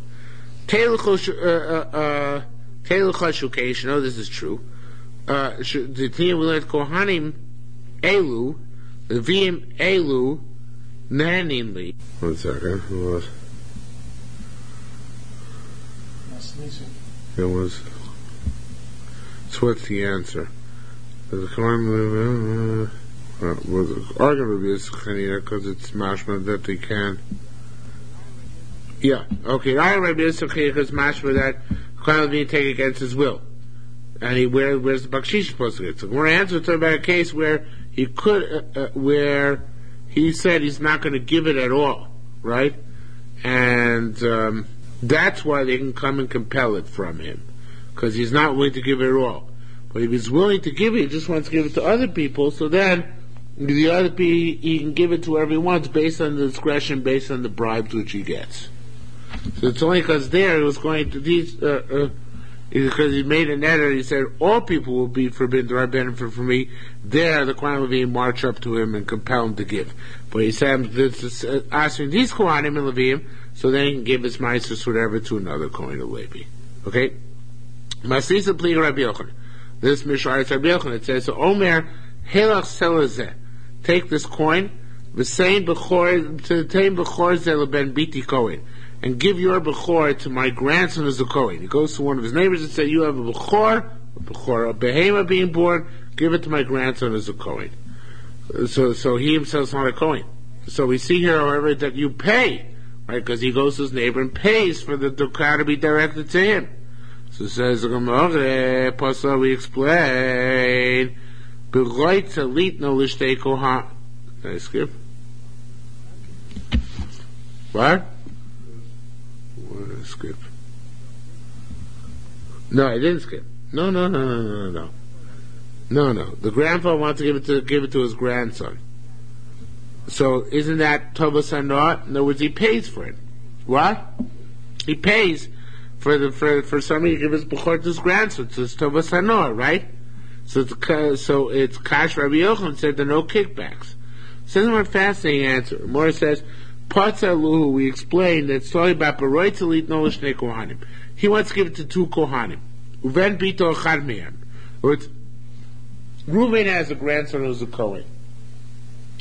Teluch Hashukesh, no, this is true. Uh, the team will let Kohanim Elu, the Vim Elu, Naninli. One second, what? It was. So what's the answer? The Kohanim uh, was arguably is Chanina because it's mashma that they can. Yeah, okay. Arguably is Chanina because mashma that Kohanim being taken against his will. And he, where, where's the bakshish supposed to get? So we're answering about a case where he could, uh, uh, where he said he's not going to give it at all, right? And um, that's why they can come and compel it from him, because he's not willing to give it at all. But if he's willing to give it, he just wants to give it to other people. So then the other people, he can give it to whoever he wants based on the discretion, based on the bribes which he gets. So it's only because there it was going to these. Uh, uh, Because he made an edit, he said, all people will be forbidden to derive benefit from me. There, the Kohanim Levim march up to him and compel him to give. But he said, asking these Kohanim and Levim, so then he can give his ma'asos whatever to another Kohen or Levi. Okay? Masisa Pli Rabbi Yochanan. This Mishar is Rabbi Yochanan. It says, so Omer, Helach Selazeh. Take this coin, V'sein B'chor, to the Tein B'chor Zel Ben Biti Kohen. And give your Bechor to my grandson as a Kohen. He goes to one of his neighbors and says, you have a Bechor, a Bechor, a Behema being born, give it to my grandson as a Kohen. So, so he himself is not a Kohen. So we see here, however, that you pay, right? Because he goes to his neighbor and pays for the Dukah to be directed to him. So it says, Pasal, we explain, B'roit Talit no Lishtei Kohan. Did I skip? What? Skip. No, I didn't skip. No, no, no, no, no, no, no, no. The grandfather wants to give it to give it to his grandson. So isn't that Tovas Hanor? In other words, he pays for it. What? He pays for the for for somebody to give his bechor to his grandson. So it's Tovas Hanor, right? So it's so it's Kash Rabbi Yochanan said there are no kickbacks. So this is a fascinating answer. Mora says. Patzaluhu, we explained that story about Baroy Talit no Lishnei Kohanim. He wants to give it to two Kohanim. Uven Bito Chad Mehem. Reuven has a grandson who's a Kohen.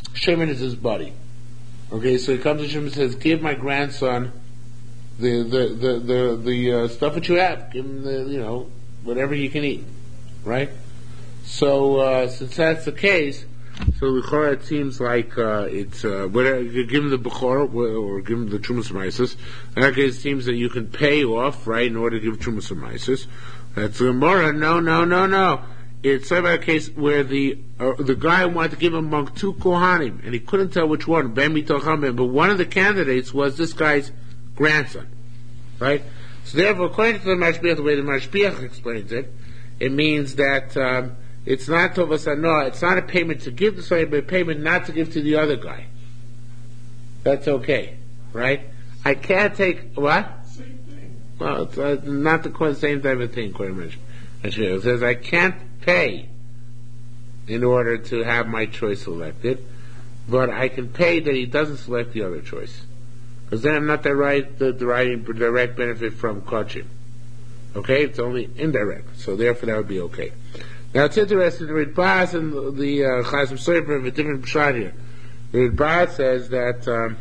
Shimon is his buddy. Okay, so he comes to Shimon and says, give my grandson the the the the, the uh, stuff that you have. Give him the, you know, whatever he can eat, right? So uh, since that's the case, so the it seems like uh, it's uh, whatever you give him the bechor or give him the trumas meisus. In that case, it seems that you can pay off, right, in order to give trumas meisus. That's the Gemara. No, no, no, no. It's about a case where the uh, the guy wanted to give him among two kohanim, and he couldn't tell which one, Ben Mitocham, but one of the candidates was this guy's grandson, right? So therefore, according to the Mashbiach, the way the Mashbiach explains it, it means that um, it's not tovas hanoah, it's not a payment to give to somebody, but a payment not to give to the other guy. That's okay, right? I can't take, what? Same thing. Well, it's uh, not the same type of thing, according to Mashbiach. It says, I can't pay in order to have my choice selected, but I can pay that he doesn't select the other choice. Because then I'm not the right, the, the right direct benefit from Kochim. Okay? It's only indirect. So therefore that would be okay. Now it's interesting, the Ritbaz and the uh, Chazim Sofer have a different pshat here. The Ritbaz says that, um,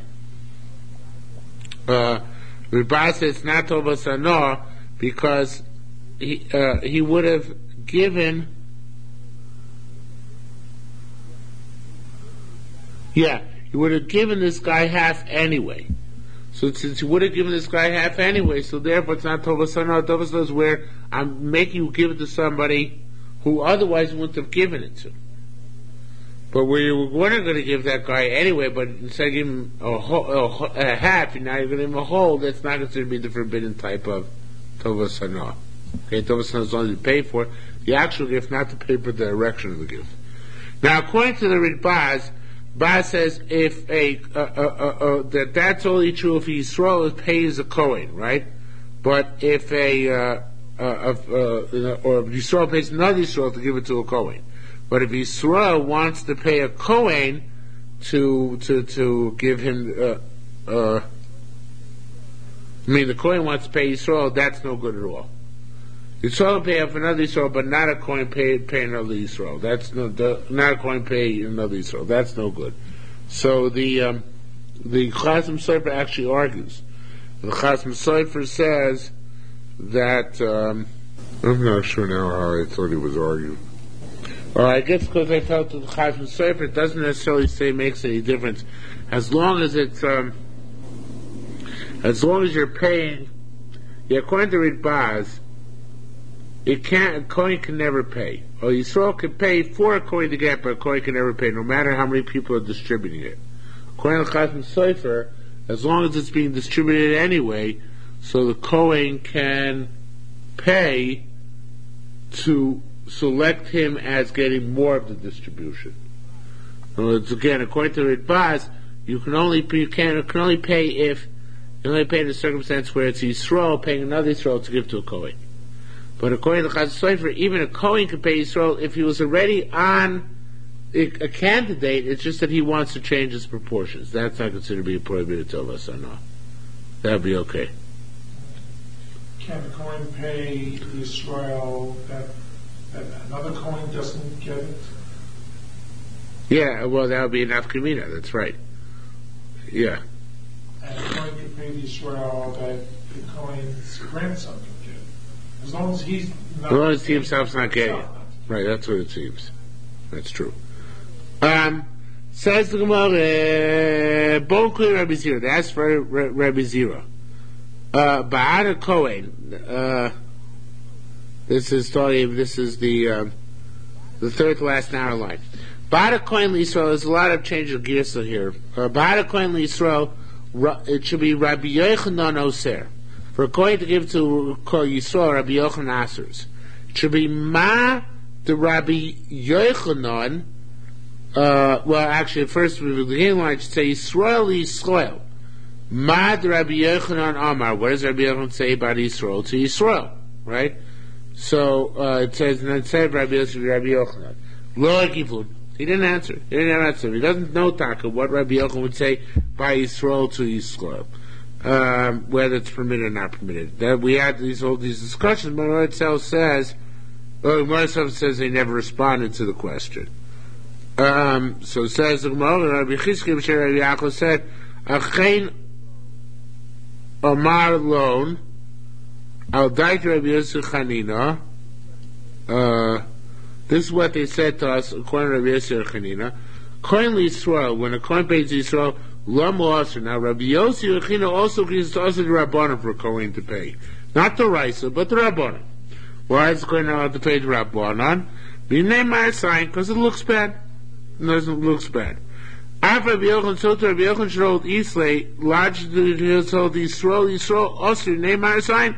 uh, the Ritbaz says it's not tovas hanoah because he, uh, he would have given, yeah, he would have given this guy half anyway. So since he would have given this guy half anyway, so therefore it's not tovas hanoah. Tovas hanoah is where I'm making you give it to somebody who otherwise wouldn't have given it to. But where you were going to give that guy anyway, but instead of giving him a, whole, a, a half, now you're going to give him a whole, that's not considered to be the forbidden type of tovas hanoah. Okay, tovas hanoah is only to pay for the actual gift, not to pay for the direction of the gift. Now, according to the Ritbaz, Baz says if a uh, uh, uh, uh, that that's only true if Yisrael pays a Kohen, right? But if a uh, uh, uh, or if Yisrael pays another Yisrael to give it to a Kohen, but if Yisrael wants to pay a Kohen to to to give him, uh, uh, I mean the Kohen wants to pay Yisrael, that's no good at all. Yisrael pay off another Yisrael, but not a coin pay pay another Yisrael. That's no, the, not a coin pay another Yisrael. That's no good. So the um, the Chazim Sofer actually argues. The Chazim Sofer says that um, I'm not sure now how I thought he was arguing. Well, I guess because I felt that the Chazim Sofer it doesn't necessarily say it makes any difference, as long as it's um, as long as you're paying. Yeah, according to Ritbaz, it can't, a coin can never pay. Or Yisrael can pay for a coin to get, but a coin can never pay, no matter how many people are distributing it. According to Chazim Sofer, as long as it's being distributed anyway, so the Kohen can pay to select him as getting more of the distribution. So it's, again, according to Ritbaz, you can only you can, you can only pay if you only pay in a circumstance where it's Yisrael paying another Yisrael to give to a Kohen. But according to Chazal Sofer, even a Kohen could pay Yisrael if he was already on a, a candidate. It's just that he wants to change his proportions. That's not considered to be a prohibited tovas hanoah. That would be okay. Can the Kohen pay Yisrael that, that another Kohen doesn't get it? Yeah, well, that would be an afkamina. That's right. Yeah. And the Kohen can pay Yisrael that the Kohen's grandson can get it. As long as he's not... As long as he himself's not getting it. Right, that's what it seems. That's true. Um, says the Gemara, Bokli Rabbi Zira. That's for Rabbi Zira. Uh, Ba'ada Kohen. Uh, this is starting, this is the, um, the third to last narrow line. Ba'ada Kohen L'Yisrael, there's a lot of change of Girsa here. Uh, Ba'ada Kohen L'Yisrael, it should be Rabbi Yochanan Oser. For a Kohen to give to Yisrael, Rabbi Yochanan Asers. It should be Ma the Rabbi Yochanan. Uh, well, actually, first we begin line should say Yisrael Yisrael. Ma the Rabbi Yochanan Amar. What does Rabbi Yochanan say about Yisrael to Yisrael? Right? So uh, it says, and then said Rabbi Yochanan. Lo Givun. He didn't answer. He didn't answer. He doesn't know Taka what Rabbi Yochanan would say by Yisrael to Yisrael. Um, whether it's permitted or not permitted. That we had these all these discussions, but Gemara itself says, well, Gemara itself says they never responded to the question. Um, so it says the Gemara, Rabbi Chizkiya b'shem Rabbi Yaakov said, Achein Omar Lon, Al Dait Rabbi Yosef Chanina. Uh, this is what they said to us, according to Rabbi Yosef Chanina. Kohen Yisrael, when a Kohen pays Yisrael, Lam Osir. Now Rabbi Yosef Chanina also agrees to also the Rabbanim for Kohen to pay. Not the Raisa, but the Rabbanim. Why is Kohen allowed to pay the Rabbanan? We name my sign because it looks bad. It doesn't look bad. After Rabbi Yochanan, so to Rabbi Yochanan showed Islay, logically told Yisrael, Yisrael, also name my sign.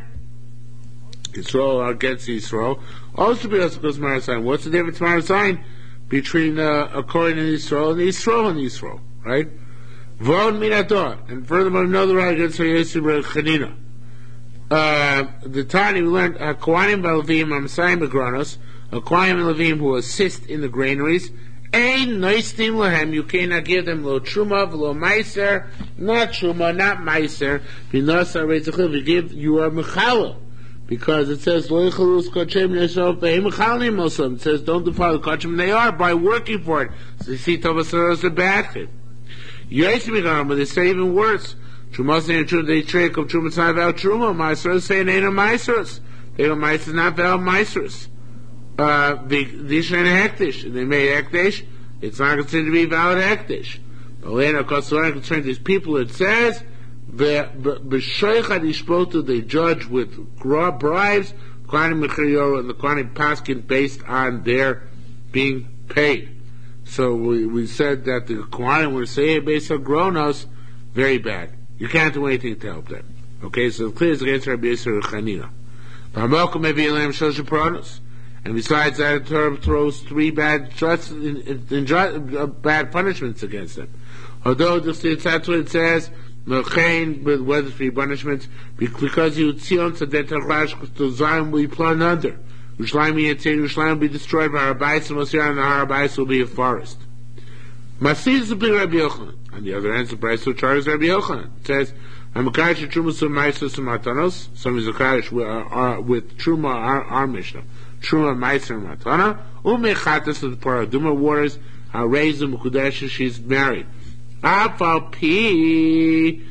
Yisrael against Yisrael. Also because my sign. What's the difference my sign between uh, a Kohen and Yisrael and Yisrael and Yisrael, right? V'on minator. And furthermore, another right against Yosef Chanina. Uh, the Tani we learned a Kohanim B'Levim Amsayim Begranos, a Kohanim and Levim who assist in the granaries. Ein noistim lahem, you cannot give them lo truma, lo meiser, not truma, not meiser. V'nasa reitzachil, we give you are mechalel, because it says lo yichalus kachem nesov ve'im mechalim osam. It says don't defile the kachem, they are by working for it. So you see, Tovasar is a bad thing. Yosim Begaram, but they say even worse. Truma saying true, they trade of truma tzai val truma. Meiser saying ain't a meisers. They are meisers, not val meisers. Uh, the Dish and Hektish, and they made Hektish, it's not considered to be valid Hektish. But when of course when concerning these people, it says the B'Shoichad Ishpotu, they judge with bribes, Kohanim Mechiriyor, and the Kohanim Paskin based on their being paid. So we, we said that the Kohanim were saying based on Gronos, very bad. You can't do anything to help them. Okay, so it clears against Rabbi Yisrael Chanina. V'Hamokum Mevi Elam Shosha Paranos. And besides that, the Torah throws three bad just in, in, in, uh, bad punishments against them. Although that's what it says, with whether three punishments, because you tzion tzadeh to Zion will be plunged under. Yerushalayim will be destroyed by Harabais, and Mosir, and the Harabais will be a forest. Masid will be Rabbi Yochanan. On the other hand, the price of charge is Rabbi Yochanan. It says, I'm a Kaddish Truma Sum Maisos Sum Matanos. Some is a Kaddish with Truma, our, our Mishnah. Truma Maiser Matana, Umechatas of the Paraduma waters, Harezum Kudesh, she's married. Afal Pi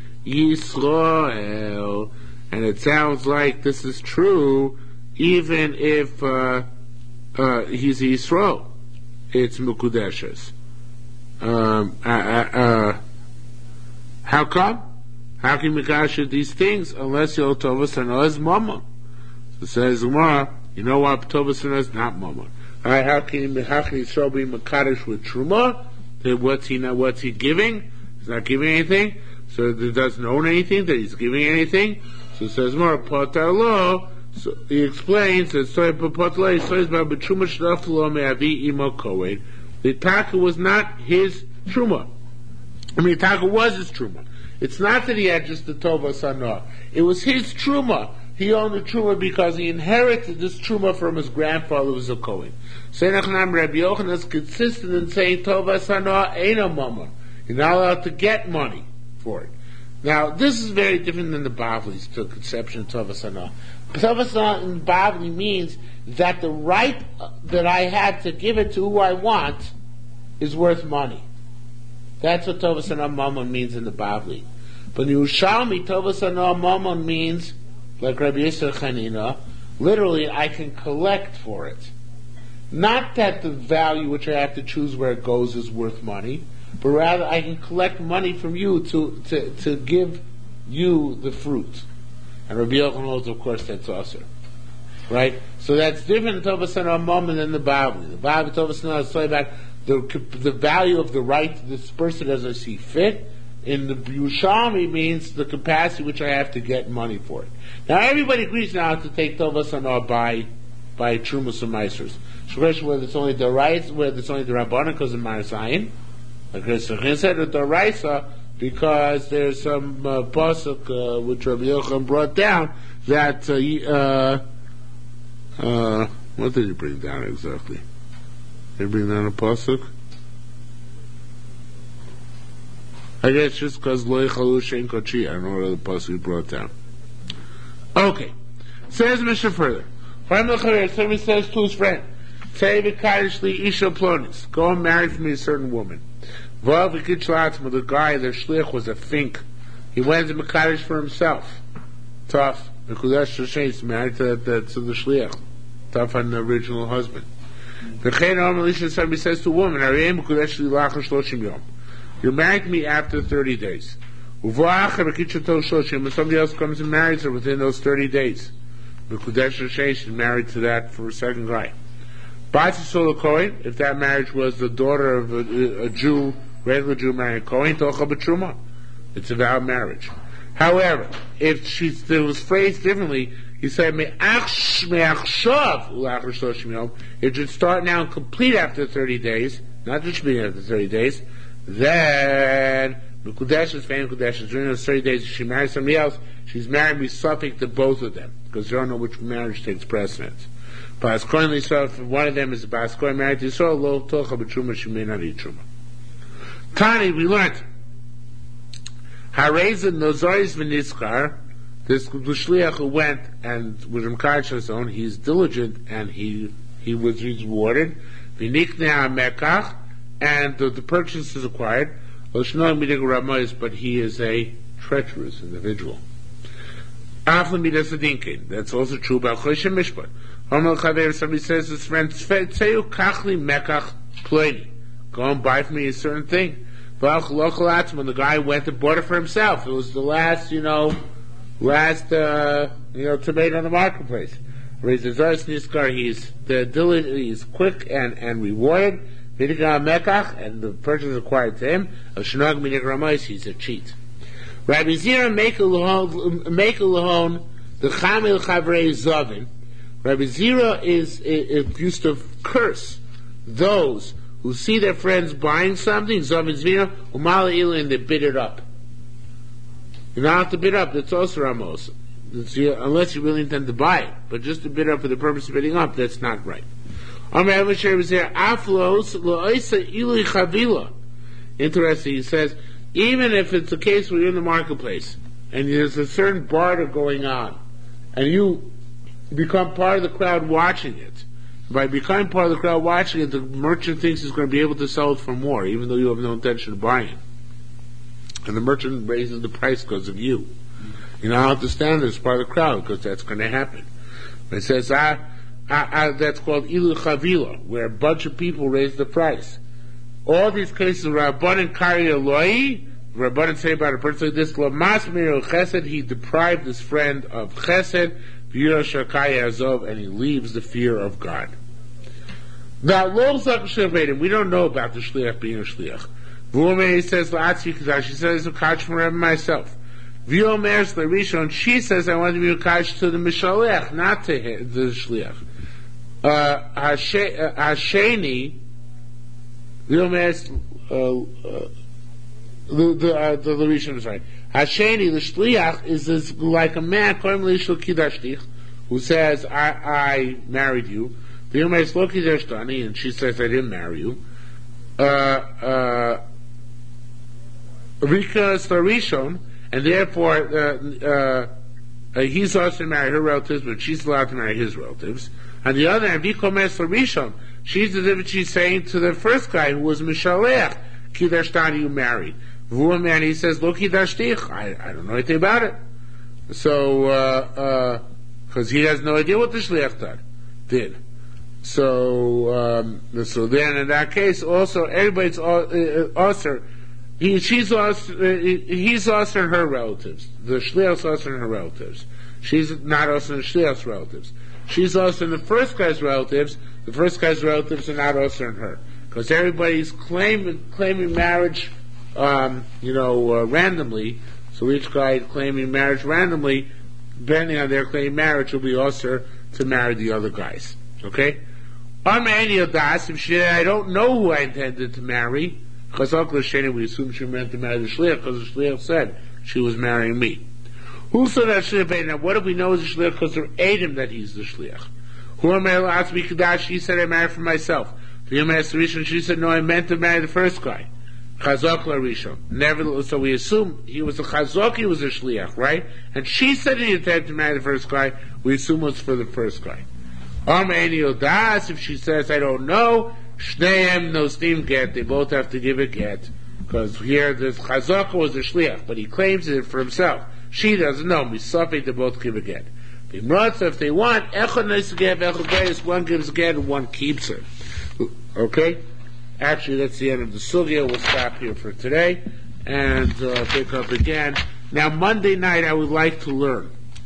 Yisrael. And it sounds like this is true, even if uh, uh, he's Yisrael. It's Mukudeshes. Um, uh, uh, uh, how come? How can you make these things unless you'll Tovas and as Mama? So it says Gemara, you know what? Tovas is not Mama. Alright, how can he how can he throw be Makadish with Truma? What's he not what's he giving? He's not giving anything. So he doesn't own anything, that he's giving anything. So it says more Potalo. So he explains that so Potalo he says about Truma Shdafalo Me'avi Imo Kohen. The Taka was not his Truma. I mean the Taka was his Truma. It's not that he had just the Tova Sanah. It was his Truma. He owned the Truma because he inherited this Truma from his grandfather who was a Kohen. Seinachnam Rabbi Yochanan is consistent in saying Tova Sanah ain't a mama. You're not allowed to get money for it. Now, this is very different than the Bavli's conception of Tova Sanah. Tova Sanah in Bavli means that the right that I had to give it to who I want is worth money. That's what Tova Sanah Mammon means in the Bavli. But in Yerushalmi, Tova Sanah Mammon means, like Rabbi Yisrael Chanina, literally I can collect for it. Not that the value which I have to choose where it goes is worth money, but rather I can collect money from you to, to, to give you the fruit. And Rabbi Yochanan knows, of course, that's also. Right? So that's different in Tova Sanah Mammon than the Bavli. The Bavli, Tova Sanah is talking about the, the value of the right to disperse it as I see fit. In the Yerushalmi means the capacity which I have to get money for it. Now everybody agrees now to take Tova Sanah by by Trumas and Meisers. So question whether it's only the right, whether it's only the Rabbanan because of Marasayin. Like Chris said with the Raisa, because there's some uh, pasuk uh, which Rabbi Yochanan brought down that uh, uh, uh, what did he bring down exactly? Did he bring down a pasuk? I guess just because Lo Yechalu Shein Kochi. I don't know what the pasuk he brought down. Okay, says Mishnah further. Somebody says to his friend, Say v'kadish li isha plonis. Go and marry for me a certain woman. V'al v'kid shalatzma, the guy, the shlich, was a fink. He went to Mekadosh for himself. Tough. Mekudesh Shoshen is married to, the, to the shlich. Tough on the original husband. V'chein Omer Elisha says to a woman, Arei Mekudesh li lachar shloshim yom. You're married to me after thirty days. Uv'achar v'kid shato shloshim, and somebody else comes and marries her within those thirty days. Mekudesh Shoshen is married to that for a second guy. B'atzisol Kohen, if that marriage was the daughter of a, a Jew, regular Jew marrying a Kohen, tocha b'truma. It's a vow marriage. However, if she, it was phrased differently, he said, it should start now and complete after thirty days, not just beginning after thirty days, then, Mekudesh is famous Mekudesh, during those thirty days, if she marries somebody else, she's married with suffix to both of them, because they don't know which marriage takes precedence. Bas Kohen, so if one of them is a Bas Kohen married to Yisrael, lo tocha b'truma, she may not eat truma. Tani, we learned, Hareza Nozoris v'Nizkar, this the shliach who went and was Mekadosh his own, he's diligent and he he was rewarded. V'niknei Mekach, and the, the purchase is acquired. But he is a treacherous individual. That's also true about Choshen Mishpat. Somebody says to his friend, go and buy for me a certain thing. When the guy went and bought it for himself, it was the last, you know, last, uh, you know, tomato on the marketplace. He's the diligent, he's quick and, and rewarded. And the purchase is acquired to him. He's a cheat. Rabbi Zira make a lahon the chamil chavrei zavin. Rabbi Zira is, is used to curse those who see their friends buying something, zavin zvina, umala ilu, and they bid it up. You don't have to bid up, that's also Ramos. It's, unless you really intend to buy it. But just to bid up for the purpose of bidding up, that's not right. Interesting, he says, even if it's a case where you're in the marketplace, and there's a certain barter going on, and you become part of the crowd watching it, by becoming part of the crowd watching it, the merchant thinks he's going to be able to sell it for more, even though you have no intention of buying it. And the merchant raises the price because of you. You know, I don't understand this part of the crowd, because that's going to happen. But it says, ah, ah, ah, that's called ilu chavila, where a bunch of people raise the price. All these cases, Rabbanan Kari Eloi, Rabbanan say about a person like this, Lamas Mir Chesed, he deprived his friend of Chesed, V'yira Shakai Azov, and he leaves the fear of God. Now, Lo Zak Shaved, we don't know about the Shliach being a Shliach. V'omei says, La'atzi Kazash, she says, a Kadosh from myself. V'omer L'Rishon, she says, I want to be a Kadosh to the Mishalech, not to the Shliach. Uh, Hasheni, V'omer, uh, uh, the the uh, the Rishon is right. Hasheni, the Shliach, is, is like a man who says, I, I married you. And she says, I didn't marry you. Uh, uh, Rika is the Rishon, and therefore uh, uh, uh, he's also to marry her relatives, but she's allowed to marry his relatives. On the other hand, Vikomes the Rishon, she's as if she's saying to the first guy who was Mishalech, Kidashtani, you married. And he says, Loki Dashtich, I, I don't know anything about it. So, uh, uh, he has no idea what the Shliach did. So, um, so then in that case, also, everybody's also, he, she's also, he's also her relatives. The Shliach's also her relatives. She's not also in the Shliach's relatives. She's also in the first guy's relatives. The first guy's relatives are not also in her. Because everybody's claiming, claiming marriage, Um, you know, uh, randomly. So each guy claiming marriage randomly, depending on their claim marriage, will be also to marry the other guys. Okay? If she, I don't know who I intended to marry, because we assume she meant to marry the Shliach, because the Shliach said she was marrying me. Who said that Shliach? Now, what do we know is the Shliach? Because there ate him that he's the Shliach. Who am I asked me Kadash? She said I married for myself. She said no, I meant to marry the first guy. Chazok Larishon. Nevertheless, so we assume he was a Chazok, he was a Shliach, right? And she said he intended to marry the first guy, we assume it was for the first guy. Armeni Das, if she says, I don't know, Shneim no steam get, they both have to give a get. Because here, this Chazaka was a shliach, but he claims it for himself. She doesn't know. Misafi, they both give a get. Bimratza, if they want, Echad nice get, Echad Beis, one gives a get and one keeps it. Okay? Actually, that's the end of the sugya. We'll stop here for today and uh, pick up again. Now, Monday night, I would like to learn.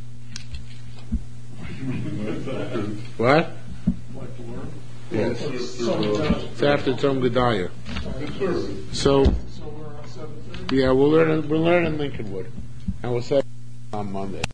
What? Like to learn? Yes. So, It's after Tom Gedalia. So, so we're on seven thirty? yeah, we'll learn. We'll learn in Lincolnwood, and we'll say on Monday.